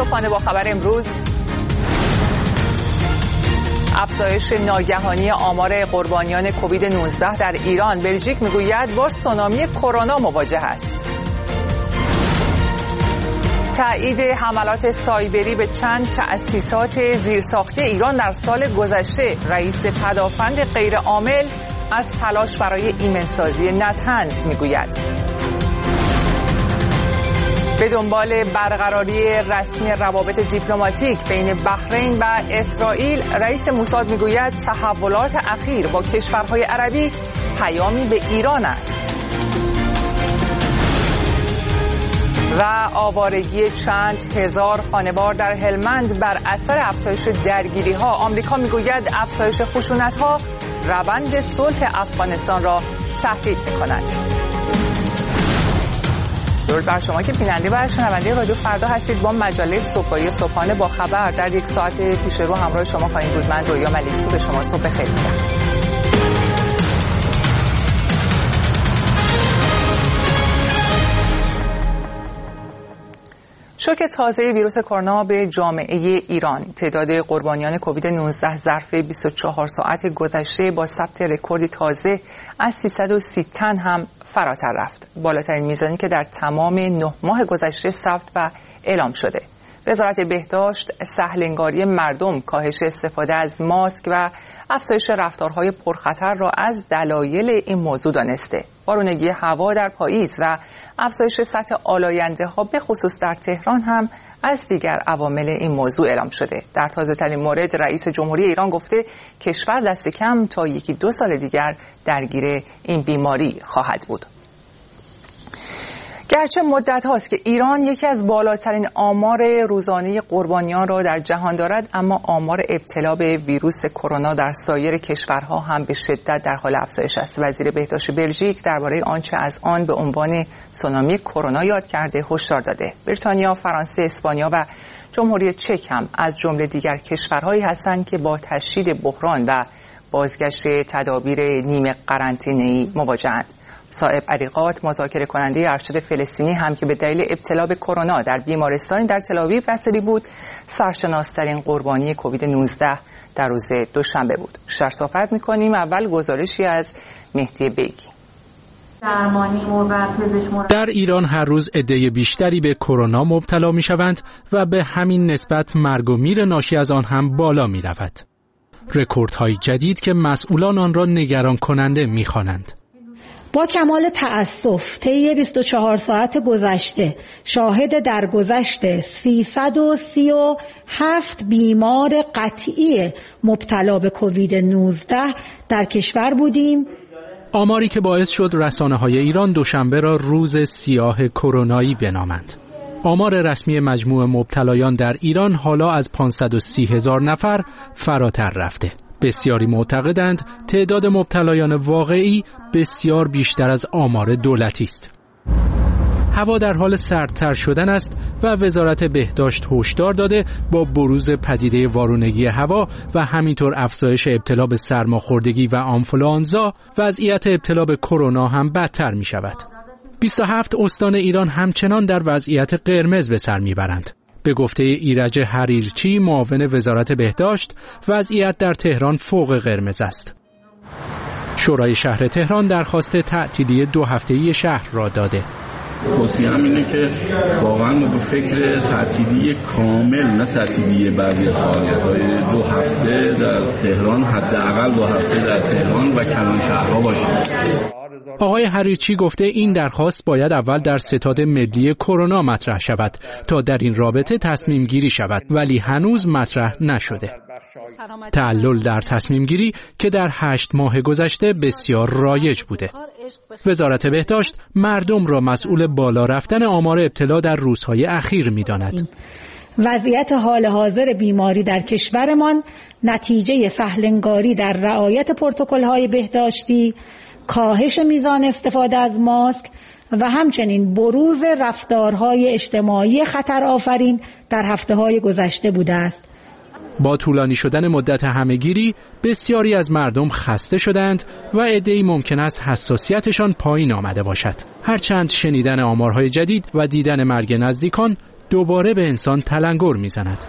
صبحانه با خبر امروز: افزایش ناگهانی آمار قربانیان کووید 19 در ایران. بلژیک میگوید با سونامی کرونا مواجه است. تایید حملات سایبری به چند تأسیسات زیرساختی ایران در سال گذشته. رئیس پدافند غیرعامل از تلاش برای ایمنسازی نطنز میگوید. به دنبال برقراری رسمی روابط دیپلماتیک بین بحرین و اسرائیل، رئیس موساد میگوید تحولات اخیر با کشورهای عربی پیامی به ایران است. و آوارگی چند هزار خانوار در هلمند بر اثر افزایش درگیری‌ها. آمریکا میگوید افزایش خشونت‌ها روند صلح افغانستان را تهدید می‌کند. درود بر شما که بیننده و شنونده رادیو فردا هستید. با مجله صبحانه با خبر در یک ساعت پیش رو همراه شما خواهیم بود. من رویا ملکی به شما صبح بخیر میگم. شوک تازه ویروس کرونا به جامعه ایران. تعداد قربانیان کووید 19 ظرف 24 ساعت گذشته با ثبت رکوردی تازه از 330 تن هم فراتر رفت. بالاترین میزانی که در تمام 9 ماه گذشته ثبت و اعلام شده. وزارت بهداشت سهل‌انگاری مردم، کاهش استفاده از ماسک و افزایش رفتارهای پرخطر را از دلایل این موضوع دانسته. بارونگی هوا در پاییز و افزایش سطح آلاینده‌ها به خصوص در تهران هم از دیگر عوامل این موضوع اعلام شده. در تازه‌ترین مورد رئیس جمهوری ایران گفته کشور دست کم تا 1-2 سال دیگر درگیر این بیماری خواهد بود. گرچه مدت هاست که ایران یکی از بالاترین آمار روزانه قربانیان را در جهان دارد، اما آمار ابتلا به ویروس کرونا در سایر کشورها هم به شدت در حال افزایش است. وزیر بهداشت بلژیک درباره آنچه از آن به عنوان سونامی کرونا یاد کرده هشدار داده. بریتانیا، فرانسه، اسپانیا و جمهوری چک هم از جمله دیگر کشورهایی هستند که با تشدید بحران و بازگشت تدابیر نیمه قرنطینه‌ای مواجه‌اند. صائب عریقات، مذاکره کننده ارشد فلسطینی هم که به دلیل ابتلا به کرونا در بیمارستانی در تل‌آویو بستری بود، سرشناس‌ترین قربانی کووید 19 در روز دوشنبه بود. بیشتر صحبت می‌کنیم. اول گزارشی از مهدی بیگی. در ایران هر روز عده بیشتری به کرونا مبتلا می‌شوند و به همین نسبت مرگ و میر ناشی از آن هم بالا می‌رود. رکوردهای جدید که مسئولان آن را نگران کننده می‌خوانند. با کمال تأسف طی 24 ساعت گذشته شاهد درگذشت 337 بیمار قطعی مبتلا به کووید 19 در کشور بودیم. آماری که باعث شد رسانه‌های ایران دوشنبه را روز سیاه کرونایی بنامند. آمار رسمی مجموع مبتلایان در ایران حالا از 530,000 نفر فراتر رفته. بسیاری معتقدند تعداد مبتلایان واقعی بسیار بیشتر از آمار دولتی است. هوا در حال سردتر شدن است و وزارت بهداشت هشدار داده با بروز پدیده وارونگی هوا و همینطور افزایش ابتلا به سرماخوردگی و آنفولانزا، وضعیت ابتلا به کرونا هم بدتر می شود. 27 استان ایران همچنان در وضعیت قرمز به سر میبرند. به گفته ایرج حریرچی، معاون وزارت بهداشت، وضعیت در تهران فوق قرمز است. شورای شهر تهران درخواست تعطیلی 2 هفته‌ای شهر را داده. توصیه هم اینه که واقعا ما به فکر تعطیلی کامل، نه تعطیلی بعضی از فعالیت‌های 2 هفته در تهران، حداقل 2 هفته در تهران و کلان شهرها باشه. آقای حریرچی گفته این درخواست باید اول در ستاد ملی کرونا مطرح شود تا در این رابطه تصمیم گیری شود، ولی هنوز مطرح نشده. تعلل در تصمیم گیری که در 8 ماه گذشته بسیار رایج بوده. وزارت بهداشت مردم را مسئول بالا رفتن آمار ابتلا در روزهای اخیر می‌داند. وضعیت حال حاضر بیماری در کشورمان نتیجه سهل‌انگاری در رعایت پروتکل‌های بهداشتی، کاهش میزان استفاده از ماسک و همچنین بروز رفتارهای اجتماعی خطرآفرین در هفته‌های گذشته بوده است. با طولانی شدن مدت همه‌گیری بسیاری از مردم خسته شدند و عده‌ای ممکن است حساسیتشان پایین آمده باشد. هرچند شنیدن آمارهای جدید و دیدن مرگ نزدیکان دوباره به انسان تلنگر میزند.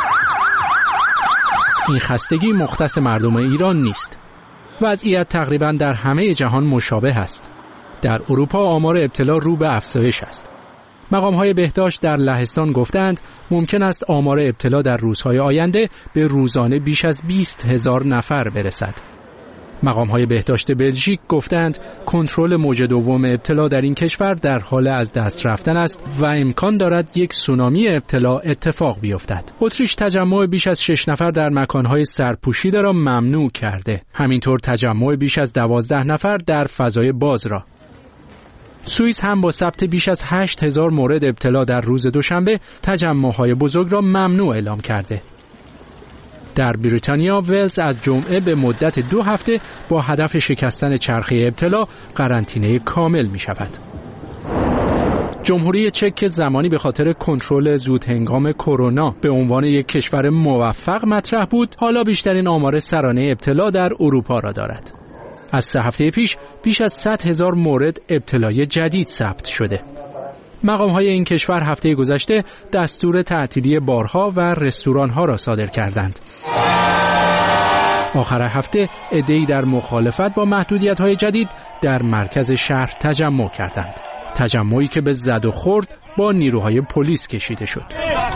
این خستگی مختص مردم ایران نیست. وضعیت تقریباً در همه جهان مشابه است. در اروپا آمار ابتلا رو به افزایش است. مقام‌های بهداشت در لهستان گفتند ممکن است آمار ابتلا در روزهای آینده به روزانه بیش از 20,000 نفر برسد. مقام‌های بهداشت بلژیک گفتند کنترل موج دوم ابتلا در این کشور در حال از دست رفتن است و امکان دارد یک سونامی ابتلا اتفاق بیفتد. اتریش تجمع بیش از 6 نفر در مکان‌های سرپوشیده را ممنوع کرده. همینطور تجمع بیش از 12 نفر در فضای باز را. سوئیس هم با ثبت بیش از 8,000 مورد ابتلا در روز دوشنبه تجمع‌های بزرگ را ممنوع اعلام کرده. در بریتانیا ولز از جمعه به مدت 2 هفته با هدف شکستن چرخه ابتلا قرنطینه کامل می شود. جمهوری چک که زمانی به خاطر کنترل زود هنگام کرونا به عنوان یک کشور موفق مطرح بود، حالا بیشترین آمار سرانه ابتلا در اروپا را دارد. از 3 هفته پیش بیش از 100,000 مورد ابتلای جدید ثبت شده. مقام‌های این کشور هفته گذشته دستور تعطیلی بارها و رستوران‌ها را صادر کردند. آخر هفته عده‌ای در مخالفت با محدودیت‌های جدید در مرکز شهر تجمع کردند. تجمعی که به زد و خورد با نیروهای پلیس کشیده شد.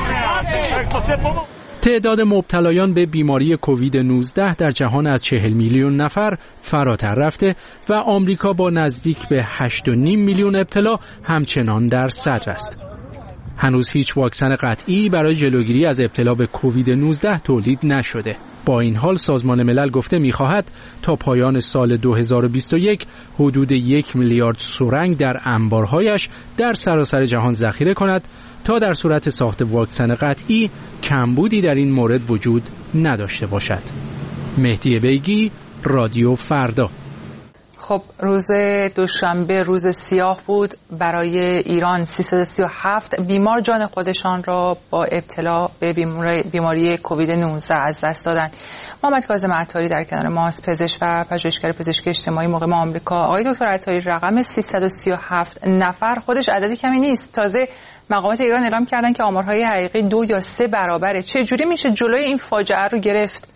تعداد مبتلایان به بیماری کووید 19 در جهان از 40 میلیون نفر فراتر رفته و آمریکا با نزدیک به 8.5 میلیون ابتلا همچنان در صدر است. هنوز هیچ واکسن قطعی برای جلوگیری از ابتلا به کووید 19 تولید نشده. با این حال سازمان ملل گفته می‌خواهد تا پایان سال 2021 حدود 1 میلیارد سرنگ در انبارهایش در سراسر جهان ذخیره کند تا در صورت ساخت واکسن قطعی کمبودی در این مورد وجود نداشته باشد. مهدی بیگی، رادیو فردا. خب روز دوشنبه روز سیاه بود برای ایران. 337 بیمار جان خودشان را با ابتلا به بیماری کووید 19 از دست دادند. محمد کاظم عطاری در کنار ماست، پزشک و پژوهشگر پزشکی اجتماعی مقیم آمریکا. آقای دکتر عطاری، رقم 337 نفر خودش عددی کمی نیست. تازه مقامات ایران اعلام کردن که آمارهای حقیقی 2 یا 3 برابره. چه جوری میشه جلوی این فاجعه رو گرفت؟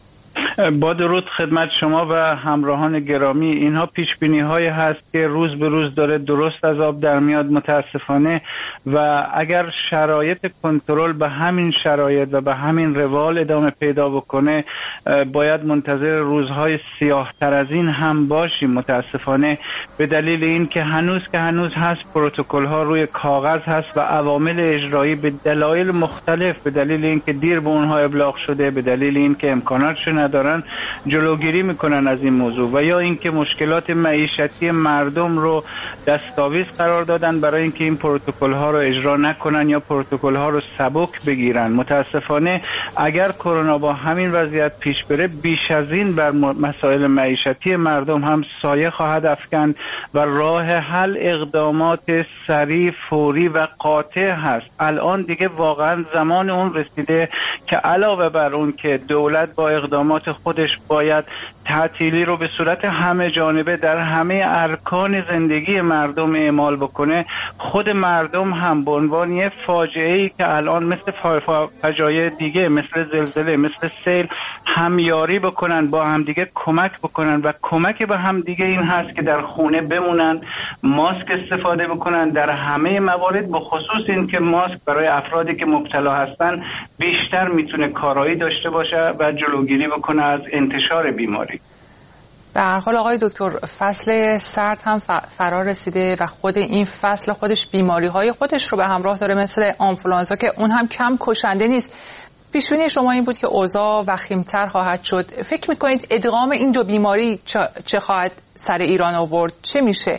با درود خدمت شما و همراهان گرامی. اینها پیشبینی هایی هست که روز به روز داره درست از آب در میاد متاسفانه، و اگر شرایط کنترل به همین شرایط و به همین روال ادامه پیدا بکنه باید منتظر روزهای سیاه تر از این هم باشیم متاسفانه، به دلیل این که هنوز هست پروتکل ها روی کاغذ هست و عوامل اجرایی به دلایل مختلف، به دلیل این که دیر به اونها ابلاغ شده، به دلیل این که امکاناتشو ندارن، جلوگیری میکنن از این موضوع، و یا اینکه مشکلات معیشتی مردم رو دستاویز قرار دادن برای اینکه این پروتکل ها رو اجرا نکنن یا پروتکل ها رو سبک بگیرن. متاسفانه اگر کرونا با همین وضعیت پیش بره بیش از این بر مسائل معیشتی مردم هم سایه خواهد افکند و راه حل اقدامات سریع، فوری و قاطع هست. الان دیگه واقعا زمان اون رسیده که علاوه بر اون که دولت با اقدامات خودش باید تعطیلی رو به صورت همه جانبه در همه ارکان زندگی مردم اعمال بکنه، خود مردم هم به عنوان یه فاجعه‌ای که الان مثل فجایع دیگه مثل زلزله، مثل سیل همیاری بکنن، با همدیگه کمک بکنن، و کمک به همدیگه این هست که در خونه بمونن، ماسک استفاده بکنن در همه موارد، به خصوص این که ماسک برای افرادی که مبتلا هستن بیشتر میتونه کارایی داشته باشه و جلوگیری بکنه از انتشار بیماری. به هر حال آقای دکتر، فصل سرد هم فرا رسیده و خود این فصل خودش بیماری‌های خودش رو به همراه داره، مثل آنفولانزا که اون هم کم کشنده نیست. پیشبینی شما این بود که اوضاع وخیم‌تر خواهد شد. فکر می‌کنید ادغام این دو بیماری چه خواهد سر ایران آورد؟ چه میشه؟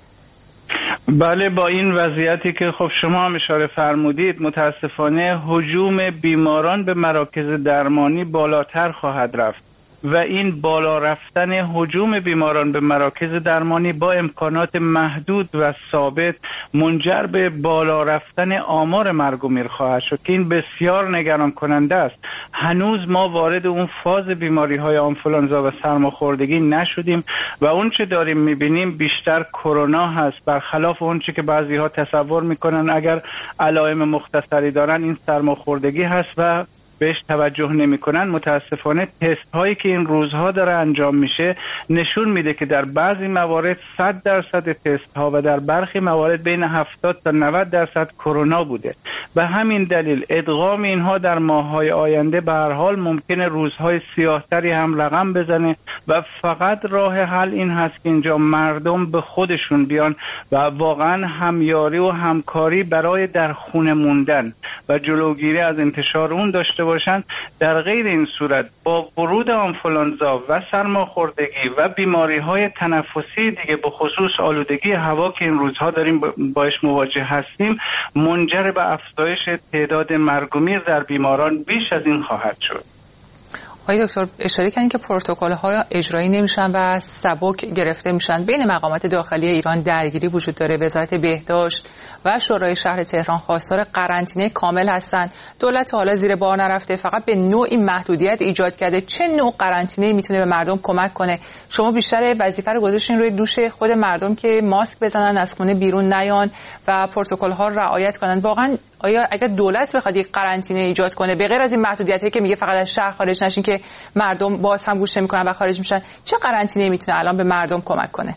بله، با این وضعیتی که خب شما هم اشاره فرمودید، متاسفانه هجوم بیماران به مراکز درمانی بالاتر خواهد رفت و این بالا رفتن هجوم بیماران به مراکز درمانی با امکانات محدود و ثابت منجر به بالا رفتن آمار مرگ و میر خواهد شد که این بسیار نگران کننده است. هنوز ما وارد اون فاز بیماری‌های آنفولانزا و سرماخوردگی نشدیم و اون چه داریم می‌بینیم بیشتر کرونا هست، برخلاف اون چه که بعضی‌ها تصور می‌کنن اگر علائم مختصری دارن این سرماخوردگی هست و بهش توجه نمی‌کنن. متاسفانه تست هایی که این روزها داره انجام میشه نشون میده که در بعضی موارد 100% تست ها و در برخی موارد بین 70 تا 90% کرونا بوده. به همین دلیل ادغام اینها در ماه‌های آینده به هر حال ممکنه روزهای سیاه‌تری هم رقم بزنه و فقط راه حل این هست که اینجا مردم به خودشون بیان و واقعا همیاری و همکاری برای در خونه موندن و جلوگیری از انتشار اون داشته باشند. در غیر این صورت با ورود آنفولانزا و سرماخوردگی و بیماری‌های تنفسی دیگه به خصوص آلودگی هوا که این روزها داریم باش مواجه هستیم منجر به افزایش تعداد مرگ و میر در بیماران بیش از این خواهد شد. آقای دکتر اشاره کردین که پروتکل‌ها اجرایی نمیشن و سبک گرفته میشن. بین مقامات داخلی ایران درگیری وجود داره. وزارت بهداشت و شورای شهر تهران خواستار قرنطینه کامل هستن. دولت حالا زیر بار نرفته، فقط به نوعی محدودیت ایجاد کرده. چه نوع قرنطینه‌ای میتونه به مردم کمک کنه؟ شما بیشتر وظیفه رو گذاشتین روی دوش خود مردم که ماسک بزنن، از خونه بیرون نیان و پروتکل‌ها رو رعایت کنن. واقعا آیا اگر دولت بخواد یک قرنطینه ایجاد کنه به غیر از این محدودیتایی که میگه فقط از شهر خارج نشین که مردم باز هم گوش نمی‌کنن و خارج میشن، چه قرنطینه‌ای میتونه الان به مردم کمک کنه؟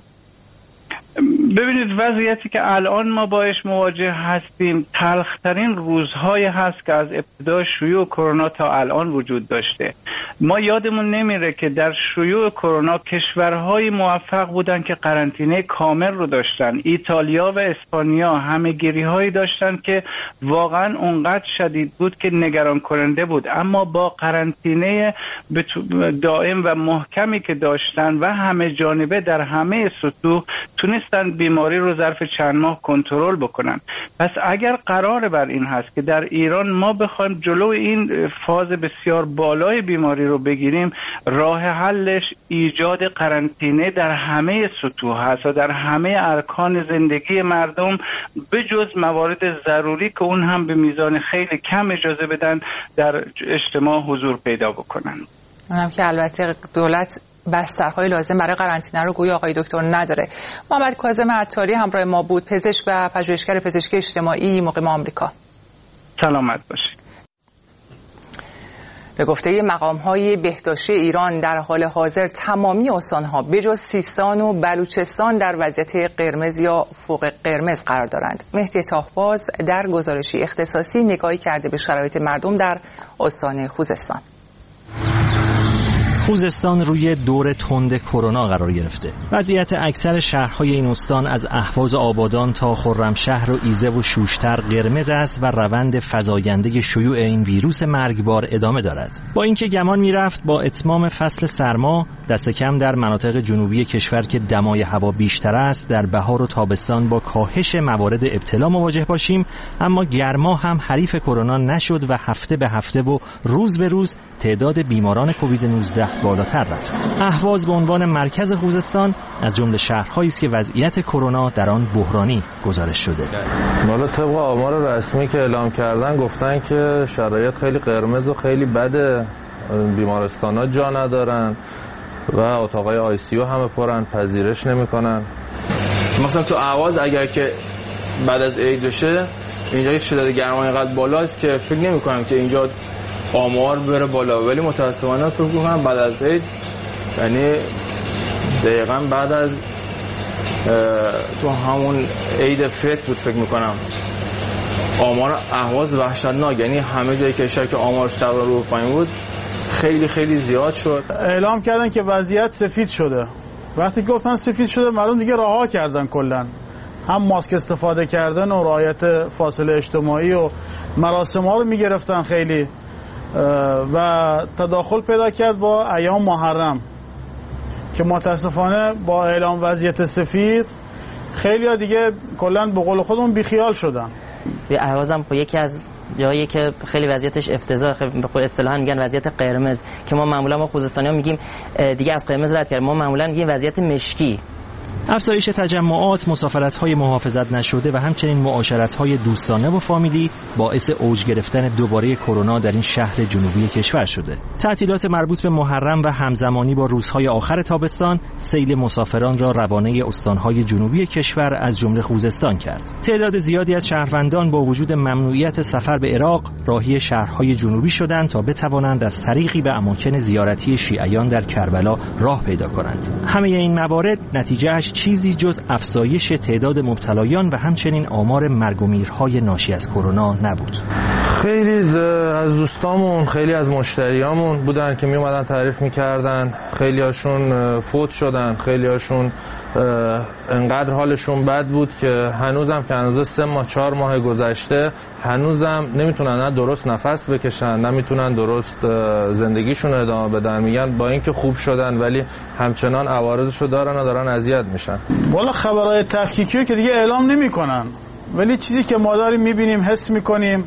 ببینید وضعیتی که الان ما باش مواجه هستیم تلخ‌ترین روزهای هست که از ابتدای شیوع کرونا تا الان وجود داشته. ما یادمون نمیره که در شیوع کرونا کشورهای موفق بودن که قرنطینه کامل رو داشتن. ایتالیا و اسپانیا همه‌گیری‌هایی داشتن که واقعا اونقدر شدید بود که نگران کننده بود، اما با قرنطینه دائم و محکمی که داشتن و همه جانبه در همه سطوح تونستن بیماری رو ظرف چند ماه کنترل بکنن. پس اگر قرار بر این هست که در ایران ما بخوایم جلو این فاز بسیار بالای بیماری رو بگیریم، راه حلش ایجاد قرنطینه در همه سطوح هست و در همه ارکان زندگی مردم به جز موارد ضروری که اون هم به میزان خیلی کم اجازه بدن در اجتماع حضور پیدا بکنن. اونم که البته دولت بسترهای لازم برای قرنطینه رو گویا آقای دکتر نداره. محمد کاظم عطاری همراه ما بود، پزشک و پژوهشگر پزشکی اجتماعی مقیم آمریکا. سلامت باشید. به گفته مقام‌های بهداشتی ایران در حال حاضر تمامی استان‌ها بجز سیستان و بلوچستان در وضعیت قرمز یا فوق قرمز قرار دارند. مهدی تاهباز در گزارشی اختصاصی نگاهی کرده به شرایط مردم در استان خوزستان. خوزستان روی دور تند کرونا قرار گرفته. وضعیت اکثر شهرهای این استان از اهواز آبادان تا خرمشهر و ایزه و شوشتر قرمز است و روند فزاینده شیوع این ویروس مرگبار ادامه دارد. با اینکه گمان میرفت با اتمام فصل سرما دست کم در مناطق جنوبی کشور که دمای هوا بیشتر است در بهار و تابستان با کاهش موارد ابتلا مواجه باشیم، اما گرما هم حریف کرونا نشد و هفته به هفته و روز به روز تعداد بیماران کووید 19 بالاتر رفت. اهواز به عنوان مرکز خوزستان از جمله شهرهایی است که وضعیت کرونا در آن بحرانی گزارش شده. حالا طبق آمار رسمی که اعلام کردن گفتن که شرایط خیلی قرمز و خیلی بده، بیمارستان‌ها جا ندارن و اتاقای آی سی یو همه پرن، پذیرش نمی‌کنن. مثلا تو اهواز اگر که بعد از عید بشه اینجا شدت گرما اینقدر بالاست که فکر نمی‌کنم که اینجا آمار بره بالا، ولی متاسفانه فکر می‌کنم بعد از عید، یعنی دقیقاً بعد از تو همون عید فطر بود فکر می‌کنم آمار اهواز وحشتناک، یعنی همه جای کشور که آمارش در رو پایین بود خیلی خیلی زیاد شد. اعلام کردن که وضعیت سفید شده. وقتی گفتن سفید شده مردم دیگه رها کردن، کلا هم ماسک استفاده کردن و رعایت فاصله اجتماعی و مراسم ها رو میگرفتن خیلی و تداخل پیدا کرد با ایام محرم که متاسفانه با اعلام وضعیت سفید خیلی ها دیگه کلا به قول خودمون بیخیال شدن. اهواز هم یکی از جایی که خیلی وضعیتش افتضاحه، به اصطلاح میگن وضعیت قرمز، که ما معمولا خوزستانی‌ها میگیم دیگه از قرمز رد کردیم، ما معمولا میگیم وضعیت مشکی. افزایش تجمعات، مسافرت‌های محافظت نشده و همچنین معاشرت‌های دوستانه و فامیلی باعث اوج گرفتن دوباره کرونا در این شهر جنوبی کشور شده. تعطیلات مربوط به محرم و همزمانی با روزهای آخر تابستان سیل مسافران را روانه استان‌های جنوبی کشور از جمله خوزستان کرد. تعداد زیادی از شهروندان با وجود ممنوعیت سفر به عراق راهی شهرهای جنوبی شدند تا بتوانند از طریقی به اماکن زیارتی شیعیان در کربلا راه پیدا کنند. همه این موارد نتیجه‌اش چیزی جز افزایش تعداد مبتلایان و همچنین آمار مرگ و میرهای ناشی از کرونا نبود. خیلی از دوستامون، خیلی از مشتریامون بودن که می اومدن تعریف میکردن، خیلی هاشون فوت شدن، خیلی هاشون انقدر حالشون بد بود که هنوزم که هنوز 3 ماه 4 ماه گذشته هنوزم نمیتونن نه درست نفس بکشن، نمیتونن درست زندگیشون رو ادامه بدن. میگن با اینکه خوب شدن ولی همچنان عوارضشو دارن و دارن اذیت میشن. والا خبرهای تفکیکی که دیگه اعلام نمیکنن، ولی چیزی که ما داریم میبینیم، حس میکنیم،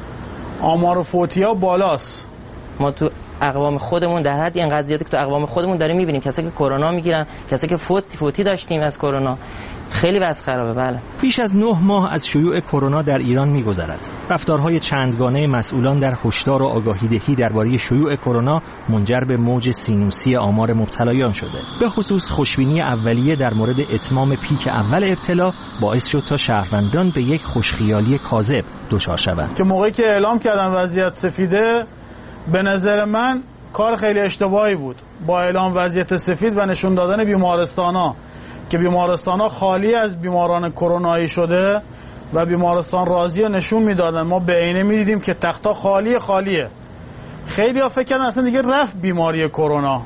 آمار فوتی‌ها بالاست. ما تو اقوام خودمون در حد اینقدر زیاده که تو اقوام خودمون داریم میبینیم کسایی که کرونا میگیرن، کسایی که فوتی داشتیم از کرونا. خیلی وضع خرابه. بله. بیش از 9 ماه از شیوع کرونا در ایران میگذرد. رفتارهای چندگانه مسئولان در هشدار و آگاهی دهی درباره شیوع کرونا منجر به موج سینوسی آمار مبتلایان شده. به خصوص خوشبینی اولیه در مورد اتمام پیک اول ابتلا باعث شد تا شهروندان به یک خوشخیالی کاذب دچار شوند. که موقعی که اعلام کردن وضعیت سفیده، به نظر من کار خیلی اشتباهی بود با اعلام وضعیت سفید و نشون دادن بیمارستان‌ها که بیمارستان‌ها خالی از بیماران کرونایی شده و بیمارستان راضی رو نشون میدادن. ما به عینه میدیدیم که تخت‌ها خالیه. خیلی ها فکر کردن اصلا دیگه رفت بیماری کرونا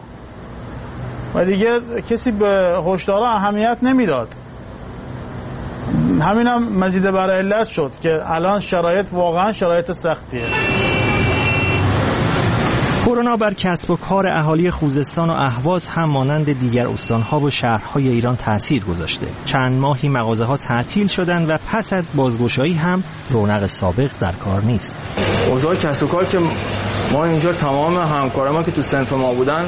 و دیگه کسی به هشدارها اهمیت نمیداد. همینم مزید بر علت شد که الان شرایط واقعا شرایط سختیه. کرونا بر کسب و کار اهالی خوزستان و اهواز هم مانند دیگر استان‌ها و شهرهای ایران تأثیر گذاشته. چند ماهی مغازه‌ها تعطیل شدند و پس از بازگشایی هم رونق سابق در کار نیست. اوضاع کسب و کار که ما اینجا تمام همکاران ما که تو صنف ما بودن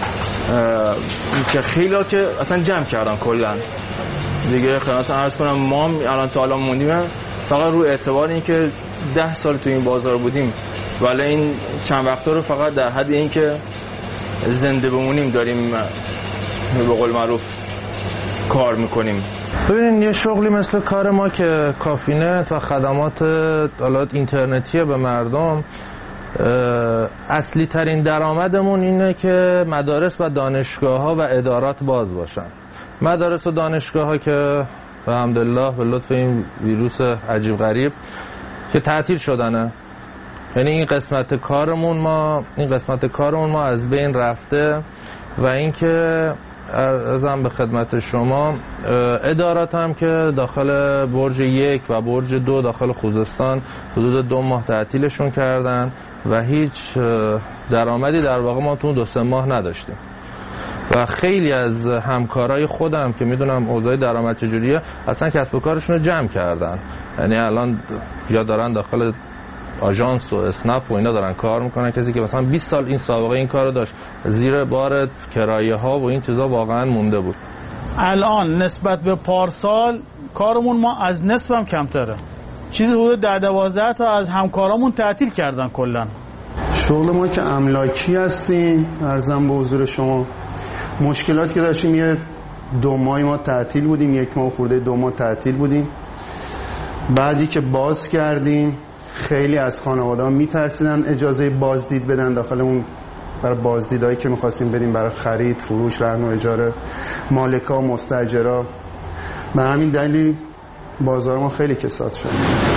که خیلی که اصلا جمع کردن کلا دیگه. خدمتتون عرض کنم ما الان تا الان موندیم فقط رو اعتبار این که 10 سال تو این بازار بودیم، ولی این چند وقتا رو فقط در حد این که زنده بمونیم داریم به قول معروف کار میکنیم. ببینید یه شغلی مثل کار ما که کافینت و خدمات اینترنتی به مردم، اصلی ترین درآمدمون اینه که مدارس و دانشگاه ها و ادارات باز باشن. مدارس و دانشگاه ها که الحمدلله به لطف این ویروس عجیب غریب که تعطیل شدنه، یعنی این قسمت کارمون ما از بین رفته. و اینکه ارزم به خدمت شما ادارات هم که داخل برج 1 و برج 2 داخل خوزستان حدود 2 ماه تعطیلشون کردن و هیچ درآمدی در واقع ما تو 2-3 ماه نداشتیم. و خیلی از همکارای خودم که میدونم اوضاع درآمد چجوریه اصلا کسب و کارشون رو جمع کردن. یعنی الان یا دارن داخل آژانس و اسنپ و اینا دارن کار میکنن. کسی که مثلا 20 سال این سابقه این کارو داشت زیر بار کرایه ها و این چیزا واقعا مونده بود. الان نسبت به پارسال کارمون ما از نصف هم کمتره. چیزی حدود 10-12 تا از همکارامون تعطیل کردن کلا. شغل ما که املاکی هستیم، عرضم به حضور شما مشکلاتی که داشتیم، یه 2 ماه ما تعطیل بودیم، 1 ماه خورده 2 ماه تعطیل بودیم. بعدی که باز کردیم خیلی از خانواده‌ها میترسیدن اجازه بازدید بدن داخلمون، برای بازدیدایی که می‌خواستیم بریم برای خرید، فروش، رهن و اجاره، مالکا و مستاجرا. به همین دلیل بازار ما خیلی کساد شد.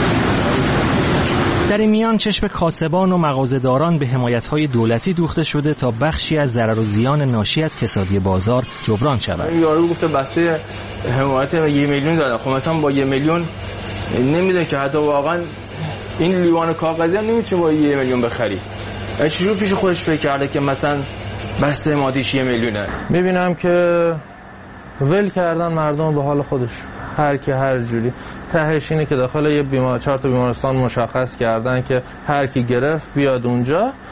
در این میان چشم کاسبان و مغازه‌داران به حمایت‌های دولتی دوخته شده تا بخشی از ضرر و زیان ناشی از کسادی بازار جبران شود. یارو گفته بسته حمایت 1 میلیون دادن. خب مثلا با 1 میلیون نمیدونه که حتی واقعا این لیوان کاغذی هم نمیتونه با 1 میلیون بخری. چجوری پیش خودش فکر کرده که مثلا بسته مادیش 1 میلیونه؟ میبینم که ول کردن مردم به حال خودش، هر کی هر جوری. تهش اینه که داخل یه 4 تا بیمارستان مشخص کردن که هر کی گرفت بیاد اونجا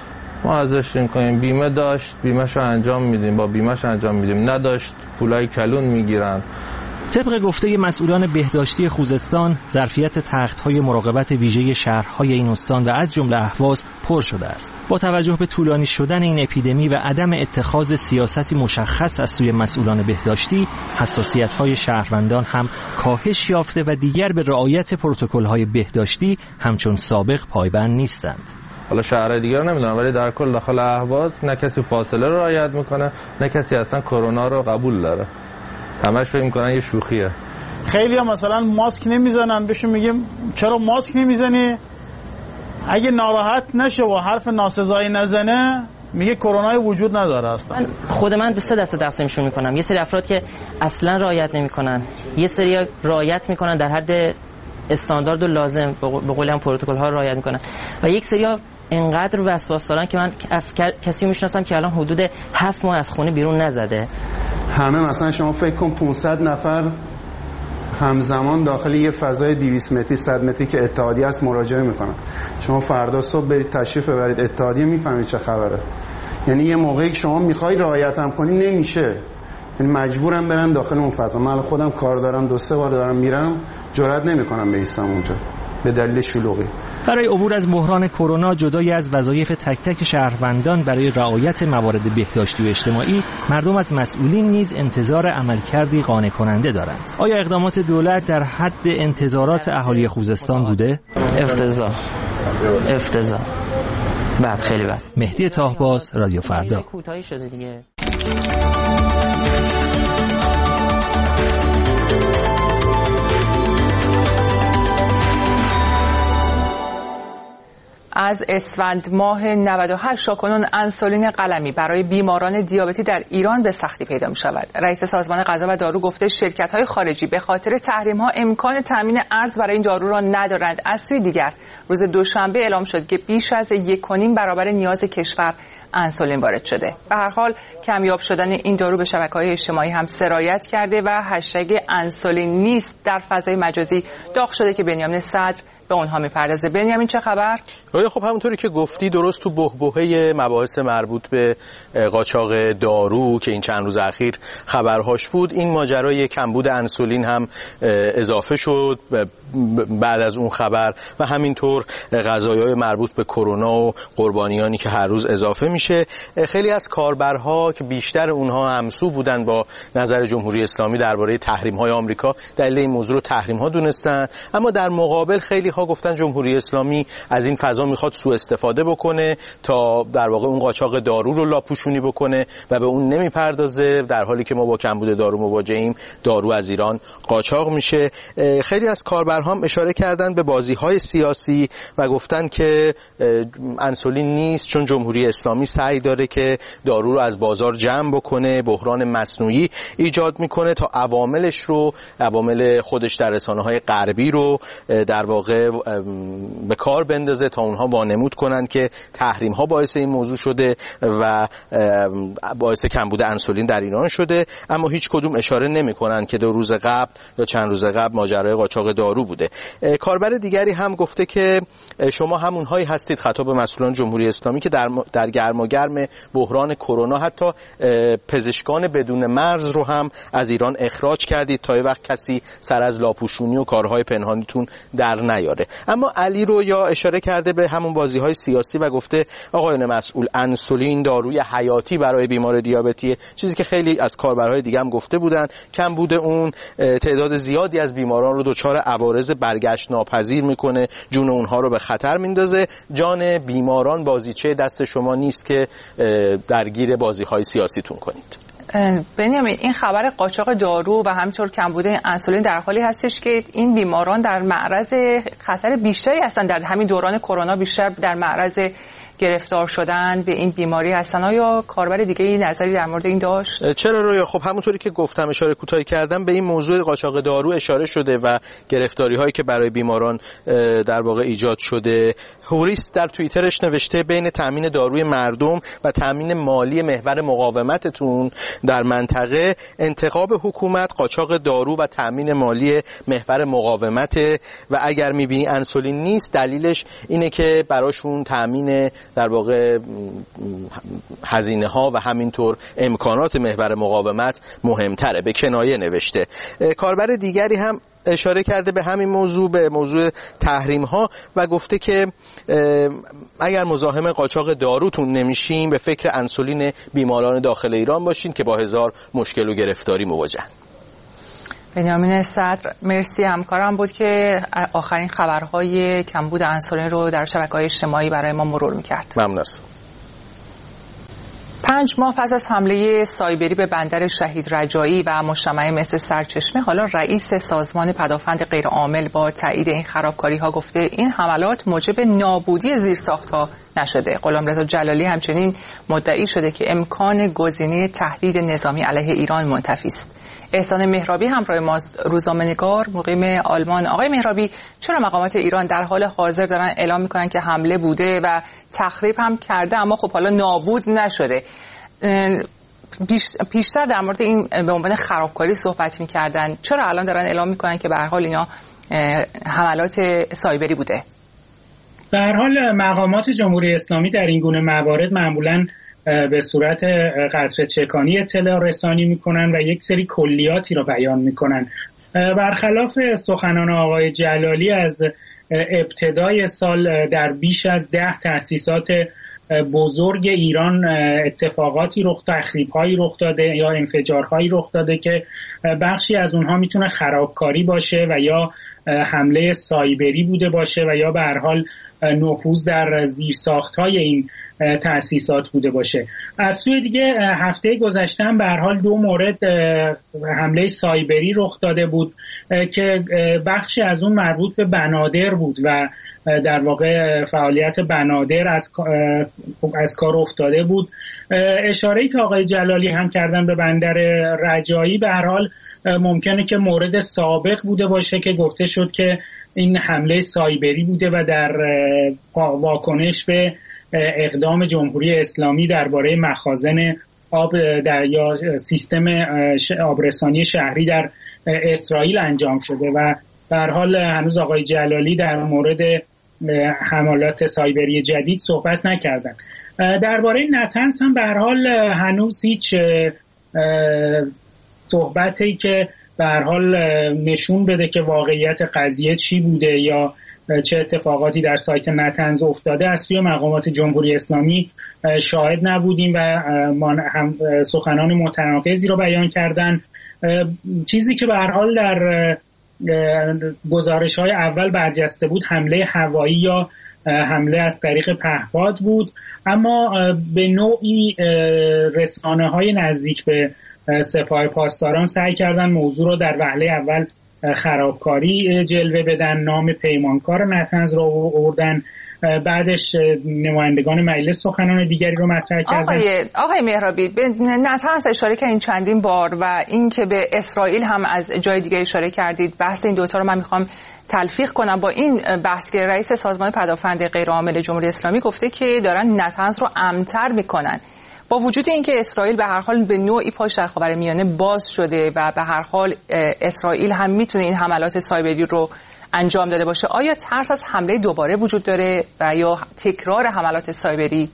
ما ازش این کنیم. بیمه داشت، بیمه‌شو انجام میدیم، با بیمه‌ش انجام میدیم. نداشت، پولای کلون میگیرن. طبق گفته مسئولان بهداشتی خوزستان، ظرفیت تخت‌های مراقبت ویژه شهرهای این استان و از جمله اهواز پر شده است. با توجه به طولانی شدن این اپیدمی و عدم اتخاذ سیاستی مشخص از سوی مسئولان بهداشتی، حساسیت‌های شهروندان هم کاهش یافته و دیگر به رعایت پروتکل‌های بهداشتی همچون سابق پایبند نیستند. حالا شهرهای دیگر رو نمیدونم، ولی در کل داخل اهواز نه کسی فاصله رو رعایت میکنه، نه کسی اصلا کرونا رو قبول داره. همش فکر میکنن یه شوخیه. خیلی ها مثلا ماسک نمیزنن، بهشون میگیم چرا ماسک نمیزنی؟ اگه ناراحت نشه و حرف ناسزایی نزنه میگه کرونا وجود نداره. اصلا خود من به سه دسته تقسیمشون میکنم. یه سری افراد که اصلا رعایت نمیکنن، یه سری رعایت میکنن در حد استاندارد و لازم، به قول هم پروتکل ها رعایت میکنن، و یک سری اینقدر وسواس دارن که من کسی میشناسم که الان حدود 7 ماه از خونه بیرون نزده. همه مثلا شما فکر کن 500 نفر همزمان داخل یه فضای 200 متری 100 متری که اتحادیه است مراجعه میکنن. شما فردا صبح برید تشریف ببرید اتحادیه، میفهمید چه خبره. یعنی یه موقعی که شما میخوای رعایت هم کنی نمیشه، یعنی مجبورم برن داخل اون فضا. من خودم کار دارم 2-3 بار دارم میرم، جرئت نمیکنم بیستم اونجا به دلیل شلوغی. برای عبور از بحران کرونا، جدای از وظایف تک تک شهروندان برای رعایت موارد بهداشتی و اجتماعی، مردم از مسئولین نیز انتظار عملکردی قانع کننده دارند. آیا اقدامات دولت در حد انتظارات اهالی خوزستان بوده؟ افتضاح. بعد خیلی بد. مهدی طاهباز، رادیو فردا. کوتاهی شده دیگه. از اسفند ماه 98 تاکنون انسولین قلمی برای بیماران دیابتی در ایران به سختی پیدا می شود. رئیس سازمان غذا و دارو گفته شرکت‌های خارجی به خاطر تحریم‌ها امکان تامین ارز برای این دارو را ندارند. از سوی دیگر روز دوشنبه اعلام شد که بیش از 1.5 برابر نیاز کشور انسولین وارد شده. به هر حال کمیاب شدن این دارو به شبکه‌های اجتماعی هم سرایت کرده و هشتگ انسولین نیست در فضای مجازی داغ شده که بنیامین صدر به اونها میپردازه. بنیامین چه خبر؟ خب همونطوری که گفتی درست تو بحبوحه مباحث مربوط به قاچاق دارو که این چند روز اخیر خبرهاش بود، این ماجرای کمبود انسولین هم اضافه شد بعد از اون خبر و همینطور قضایای مربوط به کرونا و قربانیانی که هر روز اضافه میشه. خیلی از کاربرها که بیشتر اونها همسو بودن با نظر جمهوری اسلامی درباره تحریم‌های آمریکا، دلیل این موضوع رو تحریم‌ها دونستن، اما در مقابل خیلی ها گفتن جمهوری اسلامی از این فضا میخواد سوء استفاده بکنه تا در واقع اون قاچاق دارو رو لاپوشونی بکنه و به اون نمیپردازه، در حالی که ما با کمبود دارو مواجهیم، دارو از ایران قاچاق میشه. خیلی از کاربرها هم اشاره کردن به بازی‌های سیاسی و گفتن که انسولین نیست چون جمهوری اسلامی سعی داره که دارو رو از بازار جمع بکنه، بحران مصنوعی ایجاد میکنه تا عوامل خودش در رسانه‌های غربی رو در واقع به کار بندازه تا اونها وانمود کنند که تحریم ها باعث این موضوع شده و باعث کمبود انسولین در ایران شده، اما هیچ کدوم اشاره نمی کنند که 2 روز قبل یا چند روز قبل ماجرای قاچاق دارو بوده. کاربر دیگری هم گفته که شما همونهایی هستید، خطاب به مسئولان جمهوری اسلامی، که در گرماگرم بحران کرونا حتی پزشکان بدون مرز رو هم از ایران اخراج کردید تا یه وقت کسی سر از لاپوشونی و کارهای پنهانیتون در نیاره. اما علی رو یا اشاره کرده به همون بازی‌های سیاسی و گفته آقایان مسئول، انسولین داروی حیاتی برای بیمار دیابتی، چیزی که خیلی از کاربرهای دیگه هم گفته بودن. کم بوده اون تعداد زیادی از بیماران رو دچار عوارض برگشت ناپذیر میکنه، جون اونها رو به خطر میندازه. جان بیماران بازیچه دست شما نیست که درگیر بازی‌های سیاسیتون کنید. بنیامین، این خبر قاچاق دارو و همینطور کمبود انسولین در حالی هستش که این بیماران در معرض خطر بیشتری هستن، در همین دوران کرونا بیشتر در معرض گرفتار شدن به این بیماری هستن. آیا کاربر دیگه این نظری در مورد این داشت؟ چرا رویا؟ خب همونطوری که گفتم، اشاره کوتاهی کردم، به این موضوع قاچاق دارو اشاره شده و گرفتاری هایی که برای بیماران در واقع ایجاد شده. هوریس در توییترش نوشته بین تامین داروی مردم و تامین مالی محور مقاومتتون در منطقه، انتخاب حکومت قاچاق دارو و تامین مالی محور مقاومت و اگر میبینی انسولین نیست، دلیلش اینه که براشون تامین در واقع هزینه ها و همینطور امکانات محور مقاومت مهمتره. به کنایه نوشته. کاربر دیگری هم اشاره کرده به همین موضوع، به موضوع تحریم ها و گفته که اگر مزاحم قاچاق داروتون نمیشین به فکر انسولین بیماران داخل ایران باشین که با هزار مشکل و گرفتاری مواجهن. بنیامین صدر مرسی، همکارم بود که آخرین خبرهای کمبود انسولین رو در شبکه‌های اجتماعی برای ما مرور می‌کرد. ممنون است. 5 ماه پس از حمله سایبری به بندر شهید رجایی و مجتمع مصر سرچشمه، حالا رئیس سازمان پدافند غیرعامل با تایید این خرابکاری‌ها گفته این حملات موجب نابودی زیرساخت‌ها نشده. غلامرضا جلالی همچنین مدعی شده که امکان گزینه تهدید نظامی علیه ایران منتفی است. احسان مهرابی همراه ماست، روزنامه‌نگار مقیم آلمان. آقای مهرابی، چرا مقامات ایران در حال حاضر دارن اعلام میکنن که حمله بوده و تخریب هم کرده اما خب حالا نابود نشده؟ پیشتر در مورد این به عنوان خرابکاری صحبت میکردن، چرا الان دارن اعلام میکنن که به هر حال اینا حملات سایبری بوده؟ به هر حال مقامات جمهوری اسلامی در این گونه موارد معمولاً به صورت قطره چکانی اطلاع رسانی میکنن و یک سری کلیاتی رو بیان میکنن. برخلاف سخنان آقای جلالی، از ابتدای سال در بیش از 10 تأسیسات بزرگ ایران اتفاقاتی تخریب‌هایی رخ داده یا انفجارهایی رخ داده که بخشی از اونها میتونه خرابکاری باشه و یا حمله سایبری بوده باشه و یا به هر حال نفوذ در زیرساخت‌های این تأسیسات بوده باشه. از سوی دیگه هفته گذشته هم به هر حال 2 مورد حمله سایبری رخ داده بود که بخشی از اون مربوط به بنادر بود و در واقع فعالیت بنادر از کار افتاده بود. اشاره‌ای که آقای جلالی هم کردن به بندر رجایی، به هر حال ممکنه که مورد سابق بوده باشه که گفته شد که این حمله سایبری بوده و در واکنش به اقدام جمهوری اسلامی درباره مخازن آب یا سیستم آبرسانی شهری در اسرائیل انجام شده و به هر حال هنوز آقای جلالی در مورد حملات سایبری جدید صحبت نکردن. درباره نتنز هم به هر حال هنوز هیچ صحبتی که به هر حال نشون بده که واقعیت قضیه چی بوده یا چه اتفاقاتی در سایت نتنز افتاده از سوی مقامات جمهوری اسلامی شاهد نبودیم و هم سخنان متناقضی رو بیان کردن. چیزی که به هر حال در گزارش‌های اول برجسته بود حمله هوایی یا حمله از طریق پهپاد بود، اما به نوعی رسانه‌های نزدیک به سپاه پاسداران سعی کردن موضوع رو در وهله اول خرابکاری جلوه بدن، نام پیمانکار نتنز رو آوردن، بعدش نمایندگان مجلس سخنان دیگری رو مطرح کردن. آقای مهرابی، به نتنز اشاره کردین چندین بار و این که به اسرائیل هم از جای دیگه اشاره کردید. بحث این دوتا رو من میخوام تلفیق کنم با این بحث که رئیس سازمان پدافند غیرعامل جمهوری اسلامی گفته که دارن نتنز رو امن‌تر میکنن، با وجود اینکه اسرائیل به هر حال به نوعی پاش در خاورمیانه باز شده و به هر حال اسرائیل هم میتونه این حملات سایبری رو انجام داده باشه. آیا ترس از حمله دوباره وجود داره و یا تکرار حملات سایبری؟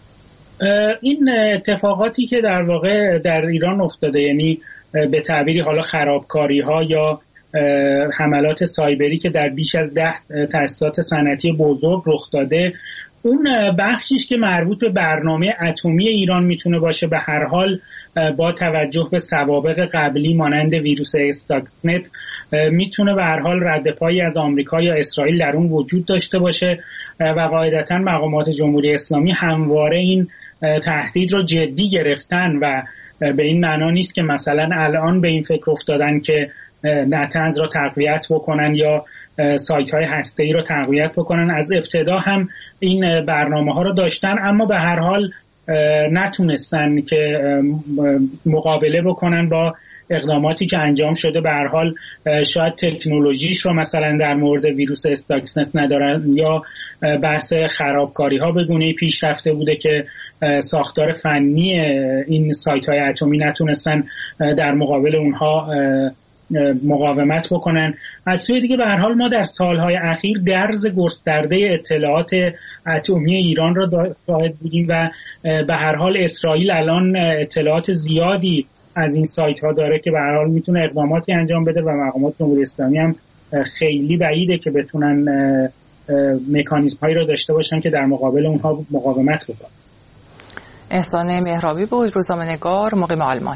این اتفاقاتی که در واقع در ایران افتاده، یعنی به تعبیری حالا خرابکاری ها یا حملات سایبری که در بیش از 10 تأسیسات صنعتی بزرگ رخ داده، اون بخشیش که مربوط به برنامه اتمی ایران میتونه باشه، به هر حال با توجه به سوابق قبلی مانند ویروس استاکسنت میتونه به هر حال ردپایی از آمریکا یا اسرائیل در اون وجود داشته باشه و قاعدتاً مقامات جمهوری اسلامی همواره این تهدید رو جدی گرفتن و به این معنا نیست که مثلا الان به این فکر افتادن که نتنز رو تقویت بکنن یا سایت های هسته‌ای رو تقویت بکنن. از ابتدا هم این برنامه ها رو داشتن، اما به هر حال نتونستن که مقابله بکنن با اقداماتی که انجام شده. به هر حال شاید تکنولوژیش رو مثلا در مورد ویروس استاکسنت ندارن یا بحث خرابکاری ها به گونه‌ای پیشرفته بوده که ساختار فنی این سایت های اتمی نتونستن در مقابل اونها مقاومت بکنن. از سوی دیگه به هر حال ما در سالهای اخیر درز گسترده اطلاعات اتمی ایران را شاهد بودیم و به هر حال اسرائیل الان اطلاعات زیادی از این سایت ها داره که به هر حال میتونه اقداماتی انجام بده و مقامات جمهوری اسلامی هم خیلی بعیده که بتونن مکانیزم هایی را داشته باشن که در مقابل اونها مقاومت بکنن. احسان مهرابی بود، روزنامه‌نگار، مقیم آلمان.